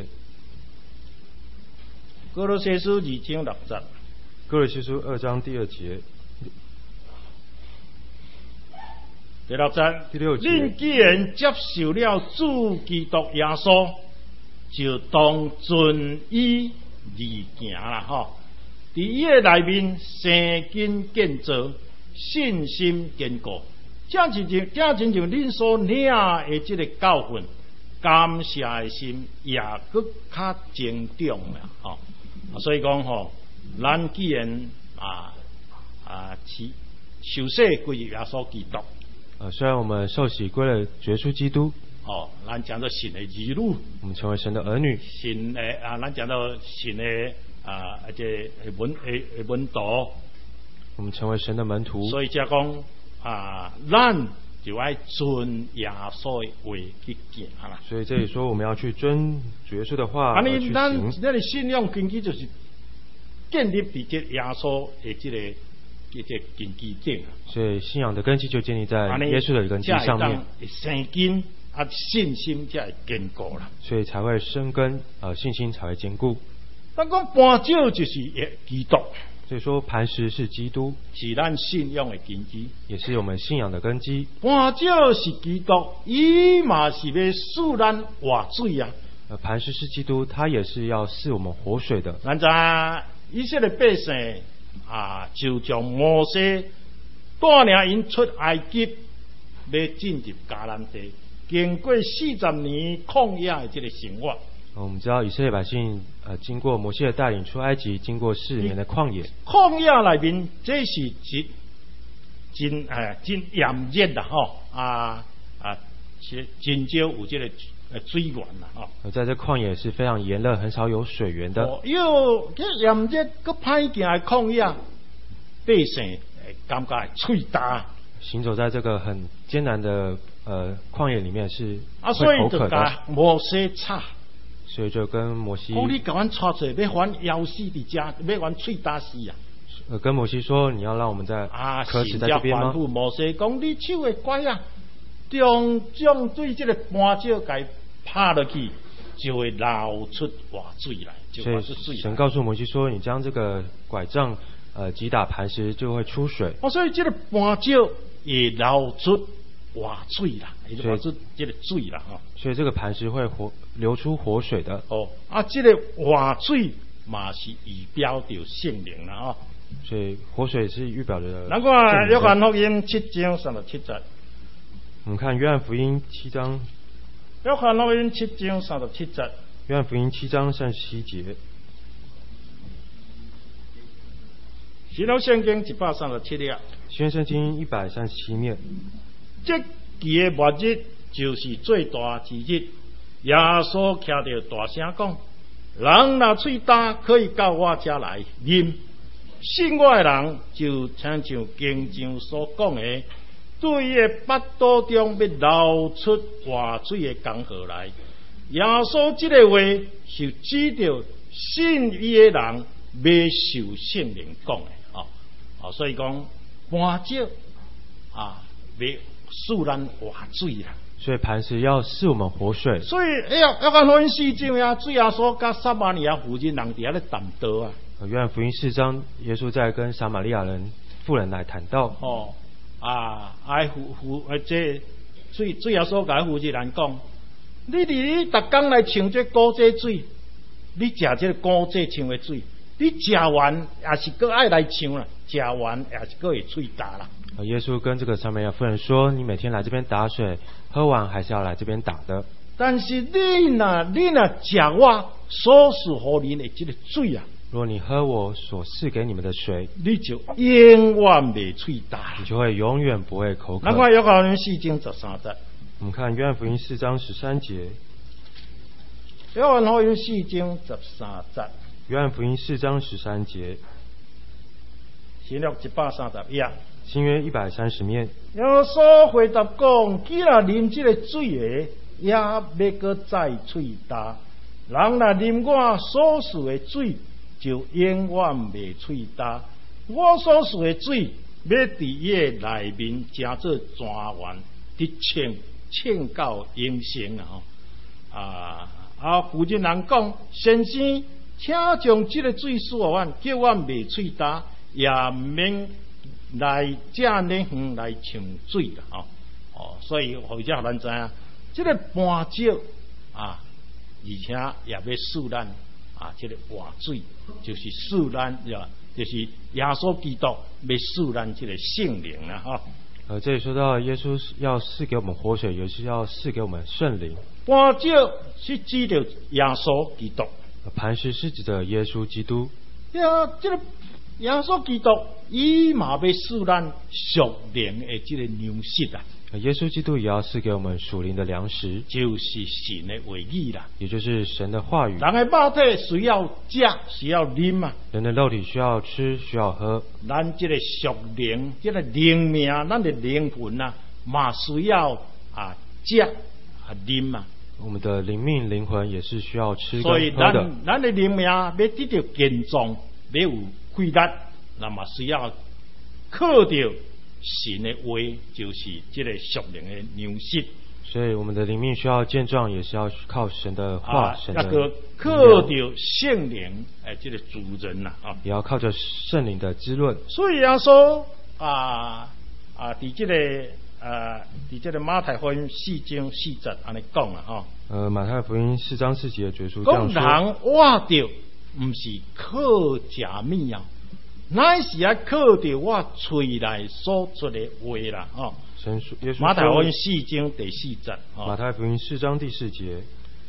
哥罗西书二章六节。 哥罗西书二章第二节。 第六节。 第六节。 恁既然接受了主基督耶稣，就当遵伊而行啦吼。伫伊个内面生根建造，信心坚固，正亲像正亲像恁所领的即个教训，感谢的心也搁较增长啦吼。所以讲吼，咱既然啊啊是受洗归耶稣基督， 呃，虽然我们受洗归了耶稣基督， 哦，咱讲到神的儿女， 我们成为神的儿女。 神的啊，咱讲到神的啊，这门诶门徒， 我们成为神的门徒。 所以就讲啊，咱就爱遵耶稣的话去行啦。 所以这里说我们要去遵主耶稣的话而去行。 咱咱的信仰根基就是建立伫这耶稣的这个这个根基顶。 所以信仰的根基就建立在耶稣的根基上面。 生根啊，信心才会坚固啦。 所以才会生根，呃，信心才会坚固。 咱讲磐石就是基督。 所以说磐石是基督， 是咱信仰的根基， 也是我们信仰的根基。 磐石是基督，伊嘛是要使咱活水啊。 呃，磐石是基督，他也是要赐我们活水的。 咱知以色列百姓啊，就将摩西带领因出埃及，要进入迦南地，经过四十年旷野的这个生活。 我们知道以色列百姓呃经过摩西的带领出埃及，经过四年的旷野。 旷野内面，这是真真诶真炎热啦吼啊啊，真少有这个水源啦吼。 而在这旷野是非常炎热，很少有水源的。 哦，哟，这炎热佮歹行的旷野，百姓感觉喙焦。 行走在这个很艰难的呃旷野里面是啊，所以就会口渴的。 摩西吵。 所以就跟摩西， 讲你甲阮带出来，要阮枵死伫遮，要阮喙打死啊！ 呃，跟摩西说，你要让我们在渴死在这边吗？ 摩西讲，你手会乖啊，将将对这个磐石给拍落去，就会流出活水来，就会出水来。 神告诉摩西说，你将这个拐杖呃击打磐石，就会出水。 哦，所以这个磐石会流出活水啦，也就流出这个水啦，哈。 所以这个磐石会活流出活水的。 哦，啊，这个活水嘛是预表着圣灵啦，哦。 所以活水是预表着。 难怪约翰福音七章三十七节。 我们看约翰福音七章。 约翰福音七章三十七节。 约翰福音七章三十七节。 新约圣经一百三十七页。 新约圣经一百三十七面。 这期的末日就是最大之日。耶稣徛着大声讲：人若喙焦，可以到我这来啉。信我的人就亲像经上所讲的，对伊的腹肚中要流出活水的江河来。耶稣这个话是指着信伊的人要受圣灵讲的，哦哦，所以讲磐石啊，要使咱活水啦。 所以磐石要赐我们活水。 所以哎呀，约翰福音四章呀，主耶稣甲撒玛利亚妇人人伫遐咧谈道啊。 约翰福音四章，耶稣在跟撒玛利亚人妇人来谈道。 哦啊，爱妇妇呃，这主主耶稣甲妇人讲：你伫你逐工来冲这古济水，你食这个古济冲的水，你食完也是搁爱来冲啦，食完也是搁会喙焦啦。 耶稣跟这个撒玛利亚妇人说：“你每天来这边打水，喝完还是要来这边打的。 但是你若你若食我所赐予你的这个水啊， 如果你喝我所赐给你们的水， 你就永远袂喙焦， 你就会永远不会口渴。” 难怪约翰福音四章十三节。 我们看约翰福音四章十三节。 约翰福音四章十三节。 约翰福音四章十三节。 新约一百三十页。 新约一百三十面。 耶稣回答讲：既然啉这个水的，也要搁再喙焦。人若啉我所赐的水，就永远袂喙焦。我所赐的水，要伫伊的内面加做泉源，直冲冲到永生啊！啊啊！负责人讲：先生，请将这个水赐我，叫我袂喙焦，也免来这呢远来冲水啦，吼哦，所以或者咱知影，这个磐石啊，而且也要使咱啊，这个活水就是使咱呀，就是耶稣基督要使咱这个圣灵啦，哈。 呃，这里说到耶稣要赐给我们活水，也是要赐给我们圣灵。 磐石是指着耶稣基督， 磐石是指着耶稣基督。 呀，这个耶稣基督，伊嘛要使咱属灵的这个粮食啊。 耶稣基督也要赐给我们属灵的粮食， 就是神的话语啦， 也就是神的话语。 人的肉体需要食，需要啉啊。 人的肉体需要吃，需要喝。 咱这个属灵，这个灵命，咱的灵魂啊，嘛需要啊食啊啉啊。 我们的灵命、灵魂也是需要吃跟喝的。 所以咱咱的灵命要得到健壮，要有气力，那么需要靠着神的话，就是这个属灵的粮食。 所以我们的灵命需要健壮，也是要靠神的话、 啊、 神的那个靠着圣灵，哎，这个主人呐啊， 也要靠着圣灵的滋润。 所以啊说啊啊，伫这个呃，伫这个马太福音四章四节安尼讲啊哈。 呃，马太福音四章四节的耶稣这样说： 人活着不是靠食米啊，乃是要靠着我嘴内所出的话啦哦。 神说，耶稣马太福音四章第四节。哦、 马太福音四章第四节。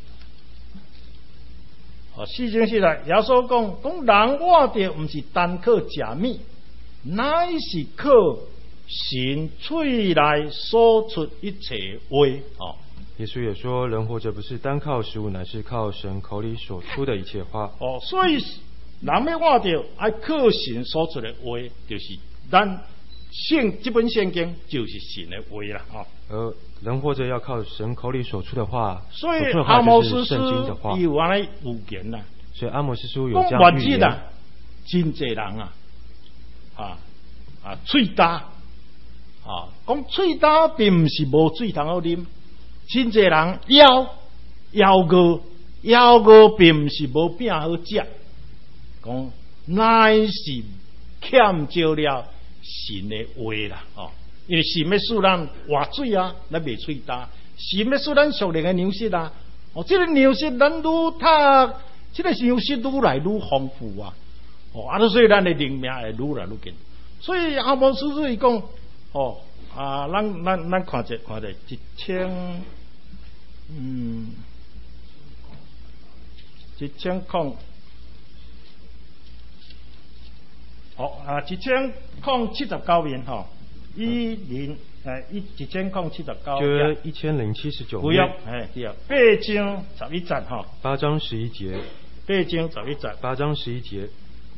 哦，四章四节，耶稣讲，讲人活着不是单靠食米，乃是靠神嘴内所出一切话哦。 耶稣也说，人活着不是单靠食物，乃是靠神口里所出的一切话。 哦，所以人要活着，要靠神所出的话，就是咱圣这本圣经就是神的话啦。哦， 而人活着要靠神口里所出的话， 所以所出的阿摩司话就是圣经的话。 有安尼预言啦， 所以阿摩司书有这样预言啦，真侪人啊，啊啊，嘴大啊，讲嘴大并不是无水通好啉。真侪人枵枵过枵过，并不是无饼好食，讲乃是欠少了神的话啦哦。因为神要使咱活水啊，咱袂喙焦；神要使咱属灵的粮食啊，哦，这个粮食咱愈读，这个粮食愈来愈丰富啊，哦，啊，所以咱的灵命会愈来愈紧。所以阿摩司书伊讲，哦啊，咱咱咱看者看者一千。嗯，一千空，好啊，一千空七十九年哈，一零诶一一千空七十九， 就一千零七十九不用哎对啊，八章十一节哈， 八章十一节， 八章十一节， 八章十一节，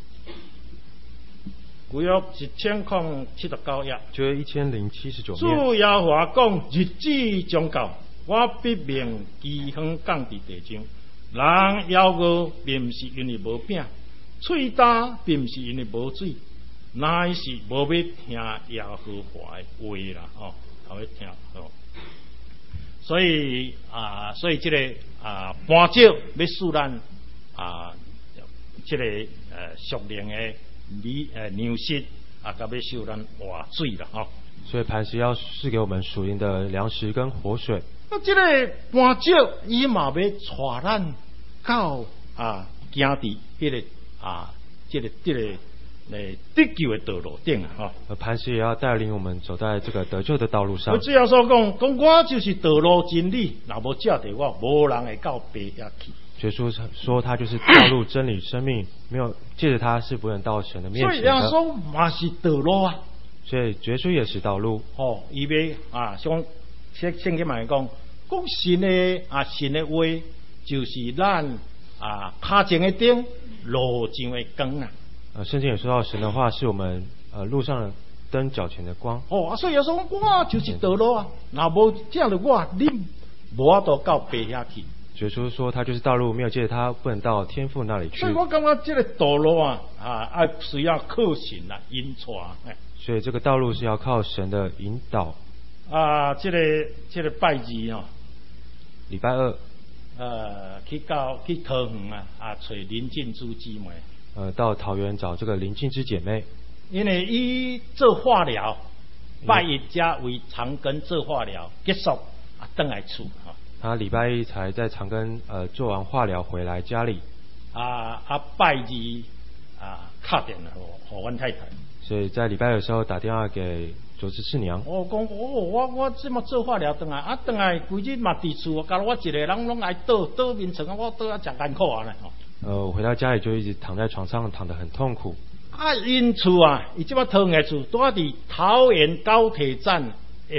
古约一千空七十九页， 就一千零七十九面。 主耶和华讲，日子将到。我必命饥荒降伫地上，人枵饿并不是因为无饼，喙焦并不是因为无水，乃是无要听耶和华的话啦哦，头要听哦。所以啊，所以这个啊，搬石要使咱啊，这个呃属灵的粮呃粮食啊，甲要使咱活水啦哦。 所以磐石要赐给我们属灵的粮食跟活水。 那这个搬石伊嘛要带咱到啊行伫迄个啊，这个这个诶得救的道路顶啊！哈， 而磐石也要带领我们走在这个得救的道路上。 我只要说讲，讲我就是道路真理，若无照着我，无人会到白遐去。 耶稣说他就是道路、真理、生命，没有借着他是不能到神的面前的。 所以耶稣嘛是道路啊。 所以耶稣也是道路。 哦，伊要啊，像圣圣经嘛讲，讲神的啊神的话，就是咱啊脚前的灯，路上的光啊。 呃，圣经也说到神的话是我们呃路上的灯，脚前的光。 哦，所以耶稣讲我就是道路啊，若无这样的我，你无法度到白遐去。 耶稣说他就是道路，没有借着他不能到天父那里去。 所以我感觉这个道路啊，啊，啊需要靠神来引带。 所以这个道路是要靠神的引导。 啊，这个这个拜二哦， 礼拜二， 呃，去到去桃园啊，啊，找林静珠姊妹。 呃，到桃园找这个林静之姐妹。 因为伊做化疗，拜一家为长庚做化疗结束啊，回来厝哈。 他礼拜一才在长庚呃做完化疗回来家里。 啊啊，拜二啊，打电话给阮太太。 所以在礼拜的时候打电话给周十四娘。 我讲哦，我我这么做化疗回来啊，回来规日嘛伫厝，搞我一个人拢爱倒倒眠床啊，我倒啊真艰苦啊咧吼。 呃，我回到家里就一直躺在床上，躺得很痛苦。 啊，因厝啊，伊即摆桃园厝，住伫桃园高铁站的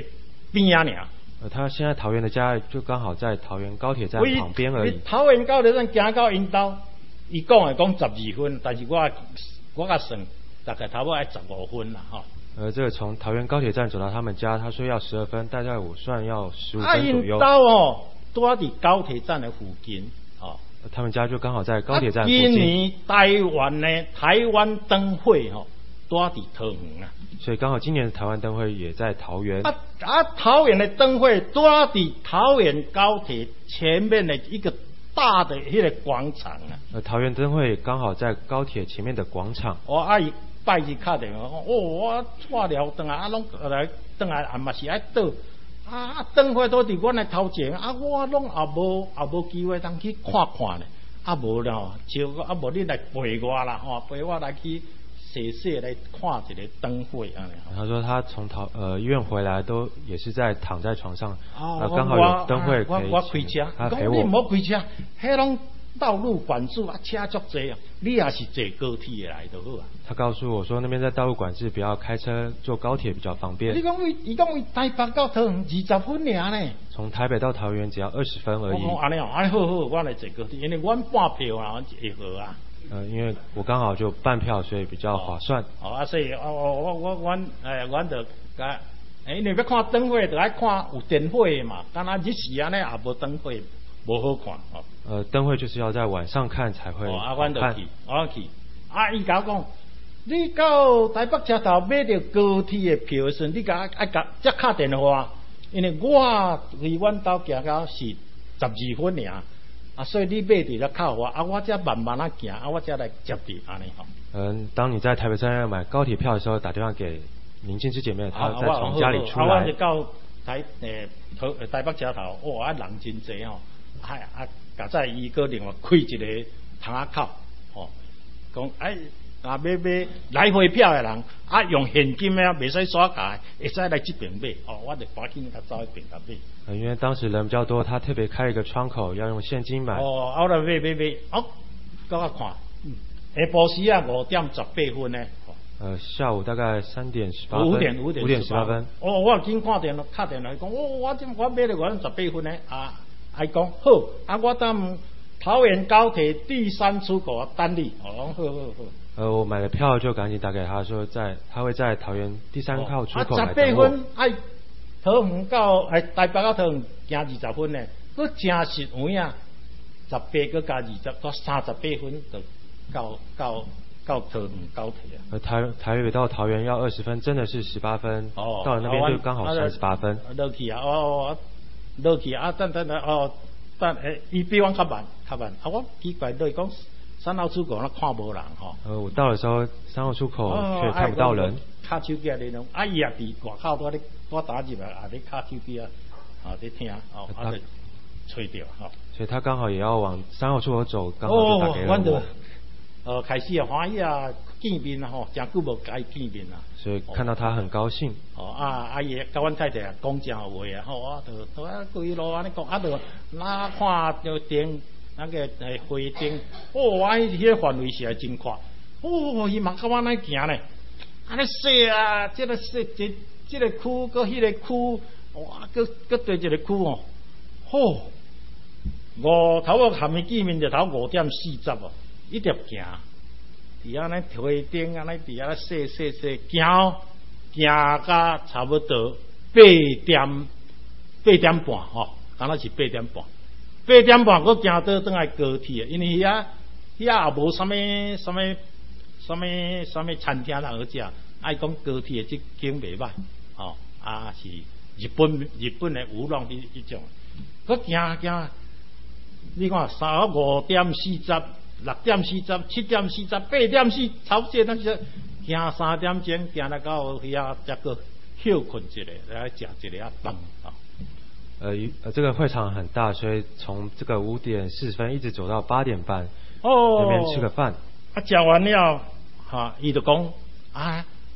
边啊尔。 呃，他现在桃园的家就刚好在桃园高铁站旁边而已。 桃园高铁站行到因兜，伊讲的讲十二分，但是我我甲算大概差不多要十五分啦吼。 呃，这个从桃园高铁站走到他们家，他说要十二分，大概我算要十五分左右。 啊，因兜哦，住伫高铁站的附近，哦。 他们家就刚好在高铁站附近。 今年台湾的台湾灯会吼，住伫桃园啊。 所以刚好今年的台湾灯会也在桃园。 啊啊！桃园的灯会住伫桃园高铁前面的一个大的迄个广场啊。 呃，桃园灯会刚好在高铁前面的广场。 我阿姨拜日敲电话讲，哦，我错了转来，啊，拢来转来，啊嘛是爱倒，啊，灯会都伫阮的头前，啊，我拢也无也无机会通去看看咧，啊无啦，招啊无你来陪我啦，吼，陪我来去。细细来看一个灯会啊！ 他说他从桃呃医院回来都也是在躺在床上， 啊， 刚好有灯会可以。 我我开车， 他陪我。 你唔好开车，迄拢道路管制啊，车足多啊，你也是坐高铁来就好啊。 他告诉我说那边在道路管制，不要开车，坐高铁比较方便。 你讲为，伊讲为台北到桃园二十分尔呢？ 从台北到桃园只要二十分而已。 我讲安尼哦，安尼好好，我来坐高铁，因为阮半票啊，会好啊。 呃，因为我刚好就半票，所以比较划算。 哦，啊，所以我我我阮诶，阮就甲，诶，因为要看灯会，就爱看有灯会的嘛。当然日时安尼也无灯会，无好看哦。 呃，灯会就是要在晚上看才会好看。 哦，啊，阮就去，我去。啊，伊甲我讲，你到台北车头买着高铁的票时，你甲爱甲则敲电话，因为我离阮兜行到是十二分尔。啊，所以你买伫咧靠我，啊，我才慢慢啊行，啊，我才来接你安尼吼。 嗯，当你在台北车站要买高铁票的时候，打电话给林静之姐妹，她再从家里出来。 啊，我就到台诶台台北车头，哇，啊人真济吼，啊啊，甲在伊个另外开一个窗仔口，吼，讲哎。啊，买买来回票的人，啊，用现金的袂使刷卡，会使来这边买。哦，我就赶紧甲走去边甲买。 呃，因为当时人比较多，他特别开一个窗口，要用现金买。 哦，我来买买买，哦，搁我看，下晡时啊五点十八分呢。 呃，下午大概三点十八分。 五点五点五点十八分。 哦，我紧看电话，打电话讲，哦，我这我买了我十八分呢。啊，伊讲好，啊，我等桃园高铁第三出口等你。哦，好好好。 呃，我买了票就赶紧打给他说在，他会在桃园第三号出口来等我。 啊，十八分爱桃园到哎台北到桃园行二十分呢，佫真实有影，十八佫加二十，到三十八分就到到到桃园高铁啊。 呃，台台北到桃园要二十分，真的是十八分。哦。到了那边就刚好三十八分。 落去啊，哦，落去啊，等等等哦，等诶，伊比我较慢，较慢。啊，我奇怪落去讲。三号出口那看无人吼。 呃，我到的时候，三号出口却看不到人。 卡手机啊，你拢啊伊也伫外口多咧，我打入来啊，咧卡手机啊，啊咧听，哦，啊咧吹掉吼。 所以他刚好也要往三号出口走，刚好就打给了我。 呃，开始啊欢喜啊，见面啊吼，真久无甲伊见面啊。 所以看到他很高兴。 哦啊，阿姨甲阮太太啊讲真好话啊，吼，啊，就都啊规路安尼讲，啊，就哪看着电。那个诶花灯，哦，啊，迄个范围是真宽，哦，伊嘛甲我安尼行咧，安尼说啊，即个说即即个区，搁迄个区，哇，搁搁对一个区哦，吼，五头我含伊见面就头五点四十哦，一直行，伫遐安尼花灯安尼伫遐说说说行，行到差不多八点八点半吼，敢若是八点半。八点半，我行到转来高铁，因为遐遐也无啥物啥物啥物啥物餐厅通好食，爱讲高铁即间袂歹，哦，啊是日本日本的乌龙迄迄种，我行行，你看三五点四十、六点四十、七点四十、八点四，差不多那些行三点钟，行来到遐才个休困一下，来食一个饭啊。 呃，呃，这个会场很大，所以从这个五点四十分一直走到八点半， 哦， 那边吃个饭。 啊，吃完了，哈，伊就讲啊，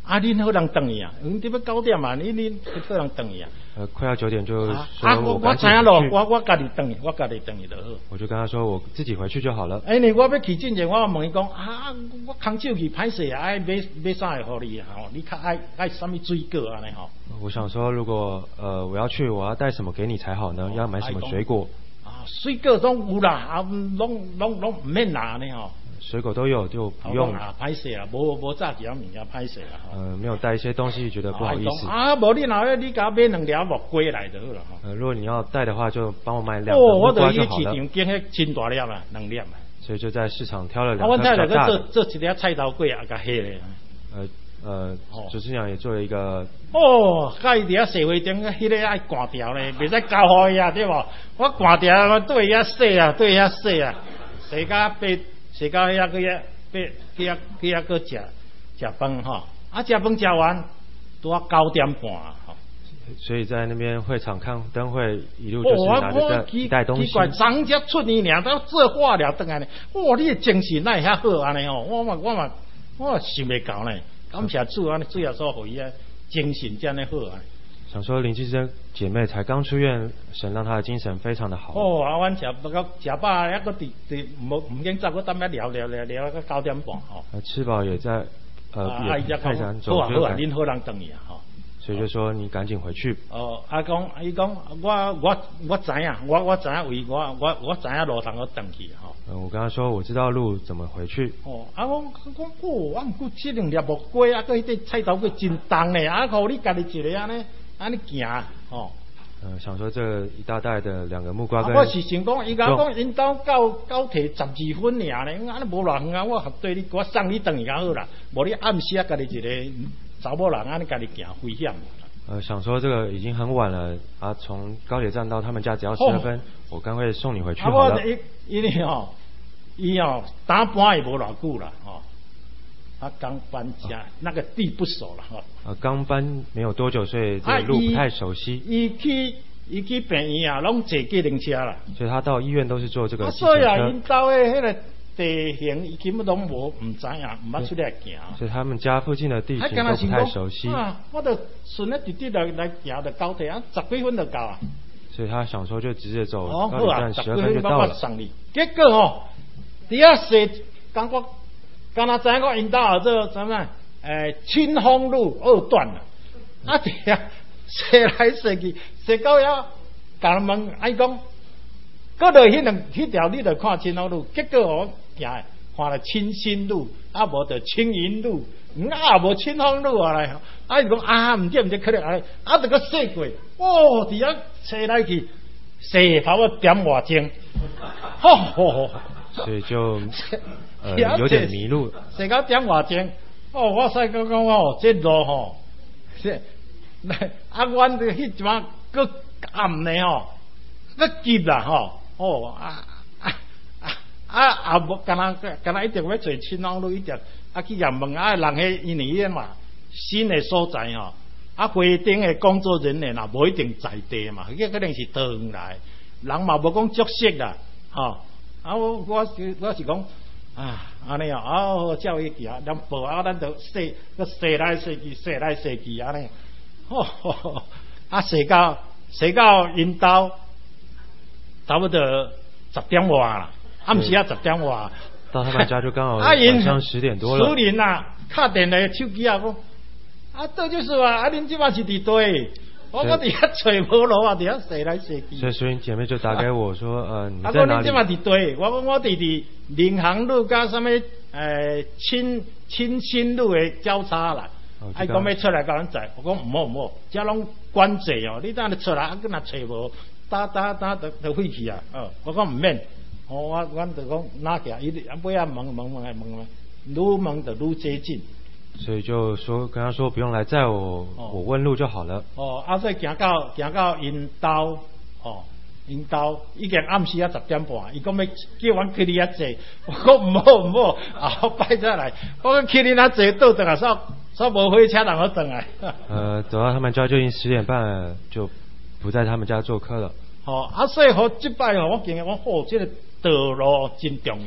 啊，恁好人等伊啊，阮这要九点啊，恁恁好人等伊啊。 呃，快要九点就啊， 说啊我我赶紧知影咯， 回去。 我我家己等伊，我家己等伊就好。 我就跟他说我自己回去就好了。 哎，你我要去之前，我问伊讲啊，我空手去歹势啊，爱买买啥会互你啊？吼，你较爱爱什么水果安尼吼？ 我想说，如果呃我要去，我要带什么给你才好呢？要买什么水果？ 啊，水果拢有啦，啊，拢拢拢唔免拿呢吼。 水果都有，就不用。 啊，歹势啊，无无炸几样物件歹势啊。 呃，没有带一些东西，觉得不好意思。 啊，无你若要你甲买两条木瓜来就好了吼。 呃，如果你要带的话，就帮我买两个哦，我木瓜就去市就好了。 场拣迄真大粒啊，两粒啊。 所以就在市场挑了啊， 两个比我太太较大的。 做做一粒菜头粿啊，甲下咧。 呃呃，主持人也做了一个。 哦， 甲伊伫遐社会顶，迄个爱挂条咧，袂使交互伊啊，对无？我挂条，我对遐洗啊，对遐洗啊，洗到八，洗到遐个遐。去去遐去遐个食食饭吼，啊食饭食完都要九点半吼。 所以在那边会场看灯会，一路就是拿着一袋东西。 奇怪，昨才出年俩都做化疗等安尼，哇！你的精神哪会遐好安尼吼？我嘛我嘛我想袂到呢。感谢主安尼最后所互伊啊精神遮尼好啊。 想说林继珍姐妹才刚出院，神让她的精神非常的好。 哦，啊，阮食不到食饱，还佫伫伫无唔经走，佫等下聊聊聊聊到九点半吼。 呃，吃饱也在呃啊、 也太想走， 好啊好啊，恁好人等伊啊吼。 所以就说你赶紧回去。 哦，啊讲伊讲我我我知影，我我知影为我我我知影路通我转去吼。 呃，我跟他说我知道路怎么回去。 哦，啊我讲哦，我毋过这两粒木瓜啊，佮迄块菜头粿真重呢，啊，互你家己一个安尼。安尼行哦， 呃，想说这一大袋的两个木瓜跟、 啊、我是想讲，伊讲讲，因兜到到摕十二分尔呢，安尼无偌远啊，我对你，我送你转去较好啦，无你暗时啊，家己一个查某人安尼家己行危险。 呃，想说这个已经很晚了啊，从高铁站到他们家只要十二分，哦、我干脆送你回去好了。 啊，我因为哦，伊哦打搬也无偌久啦，哦。他刚搬家，啊、那个地不熟了哈。 呃，刚搬没有多久，所以这个路不太熟悉。 伊、啊、去伊去病院啊，拢坐计程车啦。 所以他到医院都是坐这个计程车。 所以啊，因兜的迄个地形，伊根本拢无唔知影，唔捌出来行。 所以他们家附近的地形都不太熟悉。 啊，我就顺咧直直来来行到高铁啊，十几分就到啊。 所以他想说就直接走哦， 高铁站十二分就到了。 结果哦，伫遐踅感觉。刚才知影我因兜后做什么？诶，清风路二段啦，啊，伫遐踅来踅去，踅到遐，甲人问，伊讲，搁落迄两迄条你著看清风路，结果我行看了清新路，啊无著青云路，嗯啊无清风路啊来，啊伊讲啊，毋对毋对，可能安尼，啊著搁踅过，哦，伫遐踅来去，踅跑我点外钟，吼吼吼。 所以就呃有点迷路， 踅到点外钟，哦，我使讲讲哦，这路吼，这啊，阮这迄阵啊，搁暗呢吼，搁急啦吼，哦啊啊啊啊无，干那干那一定要坐青龙路一定，啊去人问啊，人迄因为迄嘛新的所在吼，啊规定的工作人员啊，无一定在地嘛，迄可能是倒远来，人嘛无讲足熟啦，吼。啊！我我是我是讲啊，安尼啊，啊，照伊行，连步啊，咱就踅，个踅来踅去，踅来踅去安尼，吼吼吼！啊，踅到踅到因兜，差不多十点外啦，暗时啊十点外。 到他們家就剛好晚上十點多了。 熟人啊，敲電來手機啊，講啊，這就是話啊，恁即馬是佇對。我我伫遐找無路啊，伫遐踅來踅去。 所以淑英姐妹就打給我說，呃，你在哪裡？ 啊，你即馬佇對，我我佇佇領航路加什麼誒清清新路的交叉啦。啊，伊講要出來甲咱載，我講唔好唔好，遮攏管制哦，你等下出來啊，佮若找無，打打打就就廢去啊。哦，我講唔免，我我我就講哪行，伊啊尾仔問問問問問，愈問就愈接近。 所以就說跟他說不用來載我，哦、我問路就好了。 哦，啊，所以行到行到因兜，哦，因兜已經暗時啊十點半，伊講要叫阮去你遐坐，我講唔好唔好，啊，擺再來，我講去你遐坐倒轉來，煞煞無火車讓我轉來。 呃，走到他們家就已經十點半了，就不在他們家做客了。 哦，啊，所以好即擺哦，我見我哦，這個道路真重要。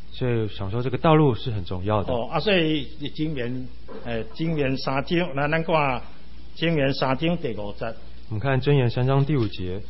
所以想说这个道路是很重要的。 哦，啊，所以箴言，诶，箴言三章，那咱看箴言三章第五节。 我们看箴言三章第五节。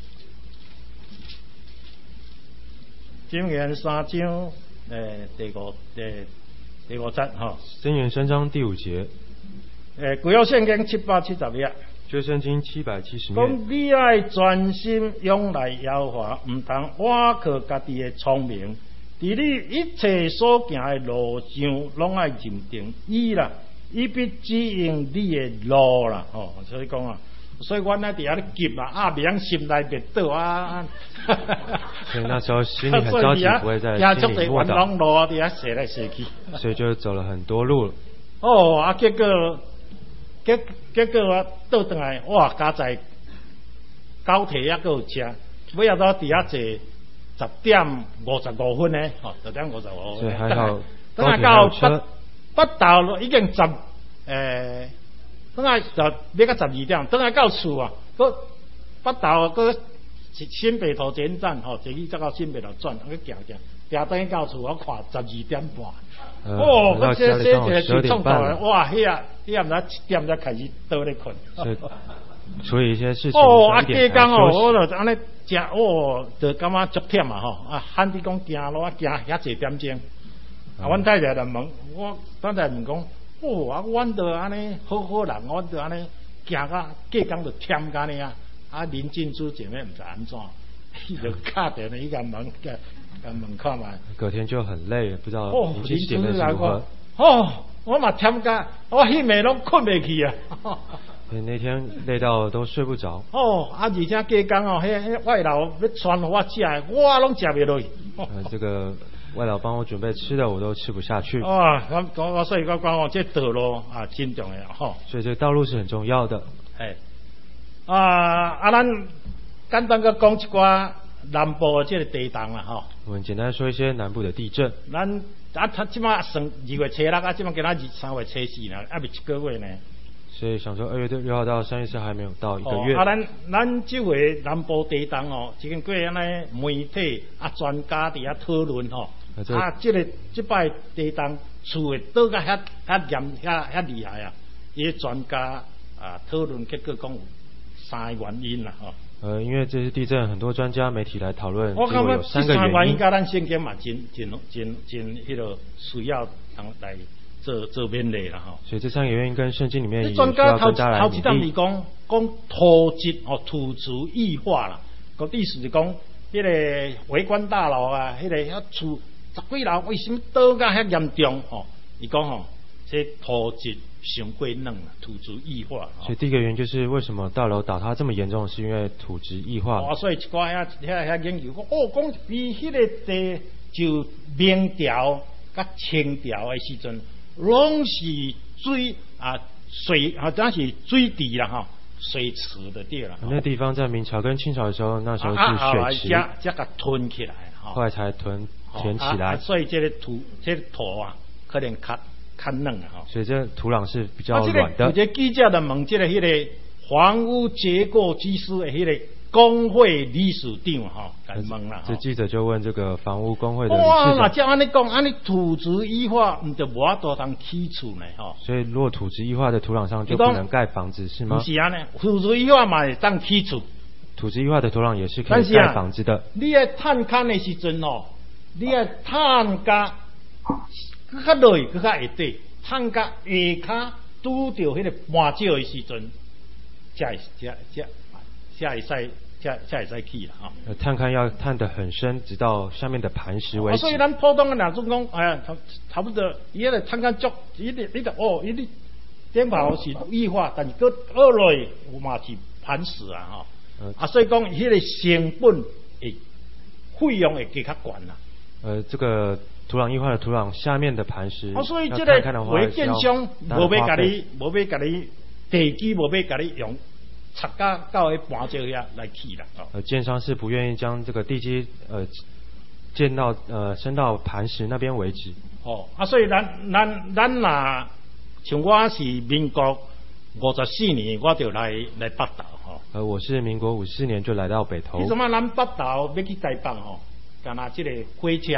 箴言三章，诶，第五第第五节吼。 箴言三章第五节。 诶，旧约圣经七百七十页。 旧约圣经七百七十讲面。 你爱专心仰赖耶和华，唔通倚靠家己的聪明。伫你一切所行的路上，拢爱认定伊啦，伊必指引你的路啦。哦，所以讲啊，所以阮咧伫遐咧急啦，啊，袂晓心内别倒啊。 所以那时候心里很着急，不会在心里默祷。 路啊，伫遐踅来踅去。 所以就走了很多路。 哦，啊，结果。结结果我倒转来，哇！加在高铁还有车，尾仔都伫遐坐十点五十五分呢，吼，十点五十五分。 所以还好， 等下到北北道已經十誒，等下就要到十二點，等下到厝啊，個北道個新北投前站吼，坐去再到新北投轉，去行行，行等到厝我看十二點半。 呃、 哦，我这这一个最创到的，哇，迄啊，迄啊，唔知七点才开始倒咧困。 所以处理一些事情。 哦，啊，加工哦，我就安尼食，哦，就感觉足忝啊吼，啊，喊你讲行路啊，行遐侪点钟。啊，阮太太就问我，阮太太问讲，哦，啊，阮就安尼好好人，阮就安尼行到加工就忝甲尼啊，啊，临近主前面唔知安怎，伊就敲电话伊甲问甲。门口嘛， 隔天就很累，不知道邻居姐妹如何。 哦，我嘛忝甲，我迄暝拢困袂去啊。 所以那天累到都睡不着。 哦，啊，而且加工哦，迄迄外劳要传我食的，我拢食袂落去。 呃，这个外劳帮我准备吃的，我都吃不下去。 哇，我我我所以我讲哦，这道路啊，真重要吼。 所以这个道路是很重要的。 哎，啊啊，咱简单个讲一寡。南部的这个地震啦，吼。 我们简单说一些南部的地震。 咱啊，他即马算二月初六啊，即马今仔二三月初四呢，还未一个月呢。所以想说二月六号到三月四还没有到一个月。 哦、啊，咱咱这回南部地震哦，最近过安尼媒体啊专家伫遐讨论吼，啊，这啊这个这摆地震厝的倒甲遐遐严遐遐厉害啊！伊专家啊讨论结果讲有三个原因啦，吼。 呃，因为这次地震，很多专家媒体来讨论， 我感觉有三个原因。 甲咱圣经嘛，真真真真迄个需要来做做勉励啦吼。 所以这三个原因跟圣经里面也需要专家头头头一档是讲讲土质哦土质异化啦，个意思是讲迄个围观大楼啊，迄、那个遐厝十几楼为什么倒甲遐严重吼？伊讲吼，这土质。上过嫩了，土质异化。 所以第一个原因就是为什么大楼倒塌这么严重，是因为土质异化。 哦，所以一寡遐遐遐研究讲，哦，讲比迄个地就明朝甲清朝的时阵，拢是水啊水啊，当是水池啦吼，水池的地啦。 那地方在明朝跟清朝的时候，那时候是水池， 啊，才才吞起来， 后来才屯填起来。 啊啊、所以这个土，这个土啊，可能较。较嫩啊， 所以这土壤是比较软的。 有一个记者就问这个迄个房屋结构技师的迄个工会理事长哈，来问啦。 这记者就问这个房屋工会的理事长。 哇， 照安尼讲，安尼土质异化，唔就无法度通起厝呢吼。 所以，如果土质异化的土壤上就不能盖房子，是吗？ 不是安尼，土质异化嘛会当起厝。 土质异化的土壤也是可以盖房子的。 啊、你爱探勘的时阵哦，你爱探甲。佮较落去，佮较下底，探甲下骹拄着迄个半石的时阵，才会才才才会使才才会使去啦吼。 呃，探勘要探得很深，直到下面的磐石为止。 啊、所以咱普通的人总讲，哎呀，差差不多，伊迄个探勘足，伊个你个哦，伊个顶头是异化，但是佮二落去有嘛是磐石啊吼。呃、啊，所以讲迄个成本会费用会加较悬啦。 呃，这个。土壤异化的土壤下面的磐石， 哦，所以这个违建商无要甲你，无要甲你地基，无要甲你用拆到到迄磐石遐来起啦。哦， 呃，建商是不愿意将这个地基呃建到呃升到磐石那边为止。 哦，啊，所以咱咱咱若像我是民国五十四年，我就来来北投吼。 呃，我是民国五十四年就来到北投。 你怎么咱北投要去台北吼？干那这个火车。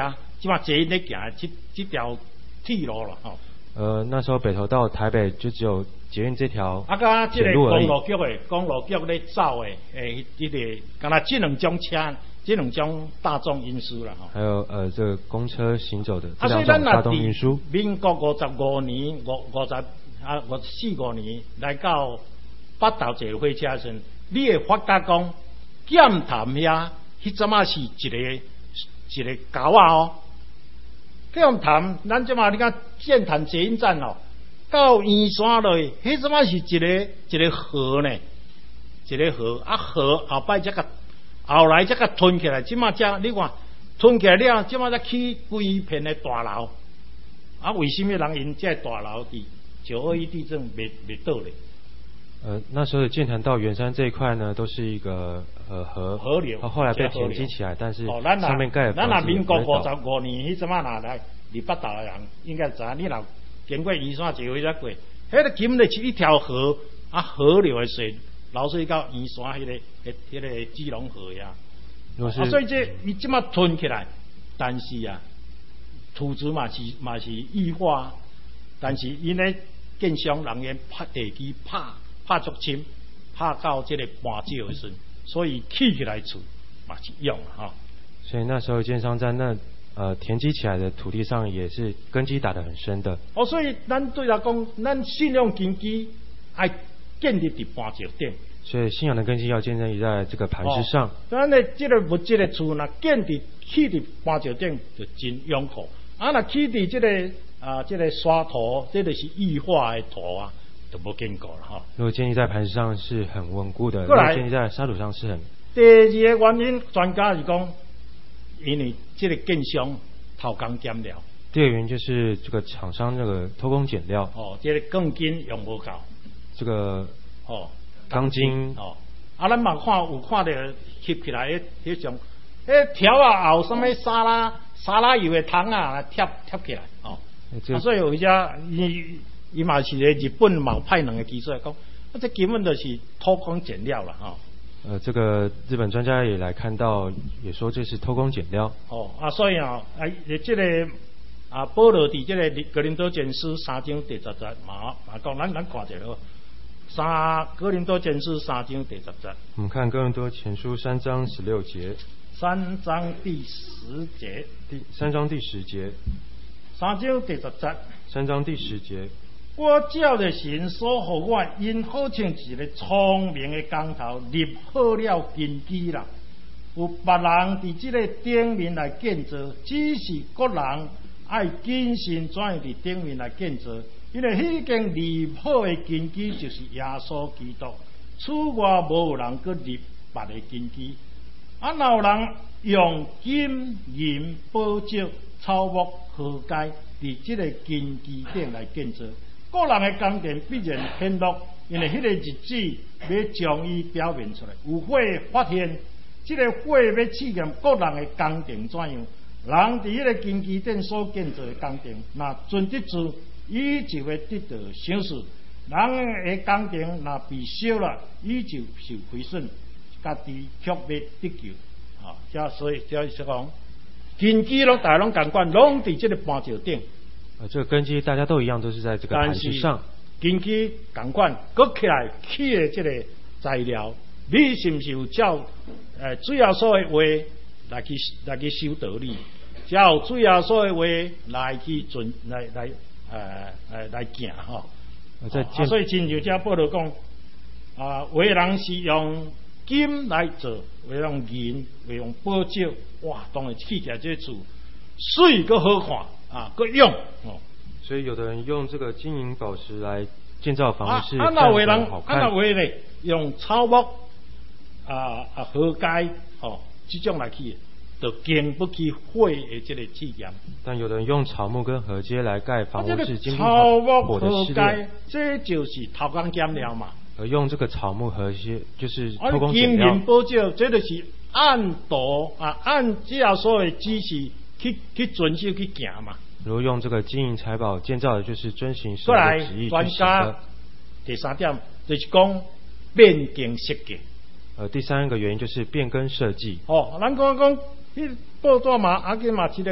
即马坐咧行这这条铁路了吼。 呃，那时候北投到台北就只有捷运这条啊，甲即个铁路而已。 公路局的公路局咧走的诶，迄、这个敢若这两种车，这两种大众运输啦吼。 还有呃，这个公车行走的这啊，所两以咱若种大众运输。 民国五十五年、五五十啊五四五年来到北投坐火车时，你会发觉讲剑潭遐，迄阵啊是一个一个沟啊哦。剑潭，咱即马你看剑潭捷运站哦，到圆山落，迄阵啊是一个一个河呢，一个河啊河后摆则个后来则个吞起来，即马则你看吞起来了，即马则起规片的大楼。啊，为什么人因这大楼伫九二一地震未未倒咧？ 呃，那时候的剑潭到圆山这一块呢，都是一个呃河河流， 啊、后来被填积起来，但是哦，咱上面盖的咱房子也若民国不会倒。 五十五年，迄阵啊，若来伫北投的人应该知影，你若经过圆山坐火车过，迄个根本是一条河啊，河流的水流水到圆山迄、那个迄、迄个基隆河呀。 如果是、 啊，所以这伊即马吞起来，但是啊，土质嘛是嘛是异化，但是因咧建商人员拍地基拍。拍足深，拍到这个半少的时阵，所以起起来厝嘛是用哈、哦。 所以那时候建商在那呃填积起来的土地上也是根基打得很深的。 哦，所以咱对来讲，咱信仰根基爱建立伫半石顶。 所以信仰的根基要建立在这个磐石上。 咱的这个物质的厝，若建伫起伫半石顶，就真永固。啊，若起伫这个啊这个沙土，这就是异化的土啊。都无见过了哈。 如果建立在磐石上是很稳固的，如果建立在沙土上是很。 第二个原因，专家是讲，因为这个建商偷工减料。 第二个原因就是这个厂商这个偷工减料。 哦，这个钢筋用无够。 这个哦， 钢筋。 哦，啊，咱嘛看有看到翕起来迄迄种，迄条啊后什么沙拉沙拉油的桶啊贴贴起来哦。啊，所以有一家伊。伊嘛是咧日本嘛派两个技术来讲，啊，这根本就是偷工减料了哈。 呃，这个日本专家也来看到，也说这是偷工减料。 哦，啊，所以啊，啊，这个啊，保罗伫这个哥林多前书三章第十节嘛，啊，讲咱咱看一下咯。三哥林多前书三章第十节。 我们看哥林多前书三章十六节。 三章第十节。 第三章第十节。 三章第十节。 三章第十节。 我照着神所予我，因好像一个聪明的工头立好了根基啦。有别人伫这个顶面来建造，只是各人爱谨慎怎样伫顶面来建造，因为迄间立好的根基就是耶稣基督。此外无有人去立别的根基。啊，若有人用金银宝石、草木禾秸伫这个根基顶来建造。个人的工程必然显露，因为迄个日子要将伊表明出来。有火发现，这个火要试验个人的工程怎样？人伫迄个根基顶所建造的工程，若遵得住，伊就会得到赏赐；人的工程若被烧了，伊就受亏损，家己却要得救。啊，这所以这是讲根基拢大拢共款，拢伫这个磐石顶。 呃，这个根基大家都一样，都是在这个磐石上。 根基同款，搁起来起的这个材料，你是不是有照呃主要所的话来去来去修道理？照主要所的话来去准来来呃呃来行吼。 呃，在啊，所以亲像这保罗讲啊，有的人是用金来做，有用银，有用宝石，哇，当然起起来这厝水搁好看。啊，各用哦， 所以有的人用这个金银宝石来建造房屋是看着好看。啊， 人， 啊，那为咧用草木啊啊禾秸哦，这种来去，就经不起火的这个试验。 但有的人用草木跟禾秸来盖房屋是经不起火的试炼， 这就是偷工减料嘛。 而用这个草木禾秸就是偷工减料。 金银宝石，这就是按道啊，按这样所有指示。去去遵守去行嘛。 如果用这个金银财宝建造的，就是遵行神的旨意去行的。 第三点就是讲变更设计。 呃，第三个原因就是变更设计。 哦，咱讲讲，迄报纸嘛，阿个嘛，一个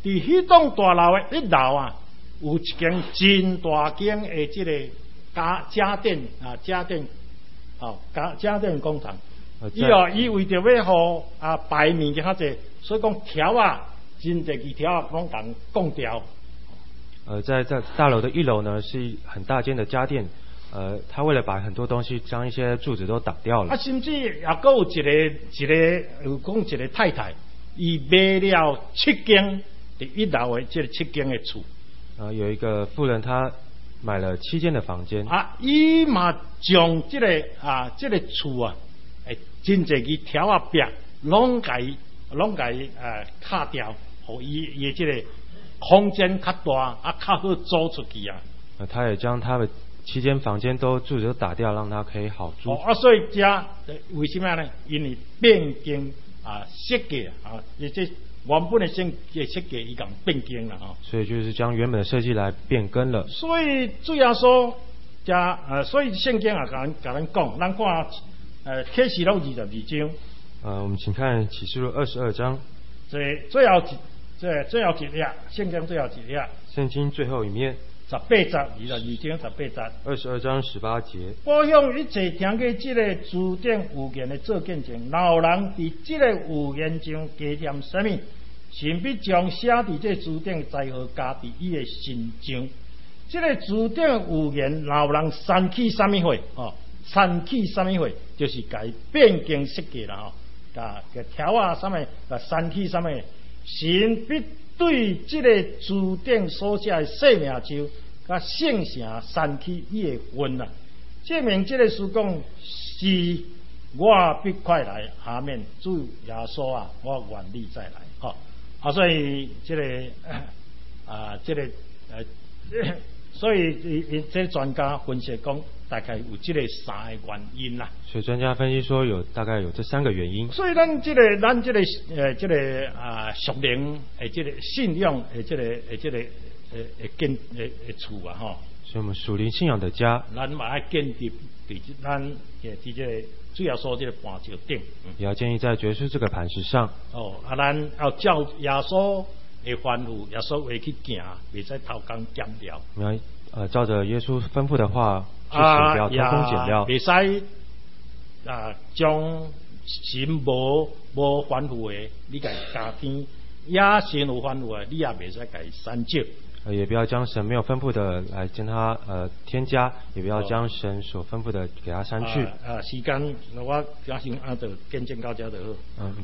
伫迄栋大楼的一楼啊，有一间真大间的即个家家电啊家电，哦家家电工厂。伊哦，伊为着要互啊摆物件较济，所以讲条啊，真侪支条啊，拢共供掉。 呃，在在大楼的一楼呢，是很大间的家电。呃，他为了把很多东西，将一些柱子都打掉了。 啊，甚至也阁有一个一个有讲一个太太，伊买了七间伫一楼的即个七间的厝。 呃，有一个妇人，她买了七间的房间。 啊，伊嘛将即、这个啊即、这个厝啊，诶，真侪支条啊壁，拢甲伊拢甲伊诶卡掉，互伊伊即个空间较大，啊较好租出去啊。 呃，他也将他的七间房间都柱子都打掉，让他可以好租。 哦啊，所以遮为什么呢？因为变更啊设计啊，也即原本的设计设计伊共变更啦吼。 所以就是将原本的设计来变更了。 所以主要说，加呃，所以圣经也甲咱甲咱讲，咱看呃启示录二十二章。 呃，我们请看启示录二十二章。 这最后一，这最后一页，圣经最后一页。 圣经最后一面。 十八节，二十二章十八节。 二十二章十八节。 我向一切听过这个字典有言的做见证，若有人伫这个有言上加添什么，神必将写伫这字典的灾祸加伫伊的心上。这个字典有言，若有人删去什么货，哦，删去什么货，就是改变更设计啦，吼，甲个条啊什么，甲删去什么，神必对这个字典所写的生命书。甲圣城删去伊的魂啊！证明这个书讲是我必快来，下面主耶稣啊，我愿你再来，吼、哦、啊！所以这个啊，这个呃，所以伊这专家分析讲，大概有这个三个原因啦。 所以专家分析说，有大概有这三个原因。 所以咱这个咱这个呃这个啊属灵诶，这个信仰诶，这个诶这个。诶诶建诶诶厝啊吼， 所以我们属灵信仰的家， 咱嘛爱建立伫咱诶伫这个主要说这个磐石顶， 也要建议在耶稣这个磐石上。 哦，啊，咱要照耶稣的吩咐，耶稣话去行，袂使偷工减料。 我们要呃照着耶稣吩咐的话去行，不要偷工减料。 袂使啊，将神无无吩咐的，你家加添；也神有吩咐的，你也袂使家删减。 呃，也不要将神没有吩咐的来将它呃添加，也不要将神所吩咐的给它删去。 啊，啊时间我相信按照见证到这就好。 嗯。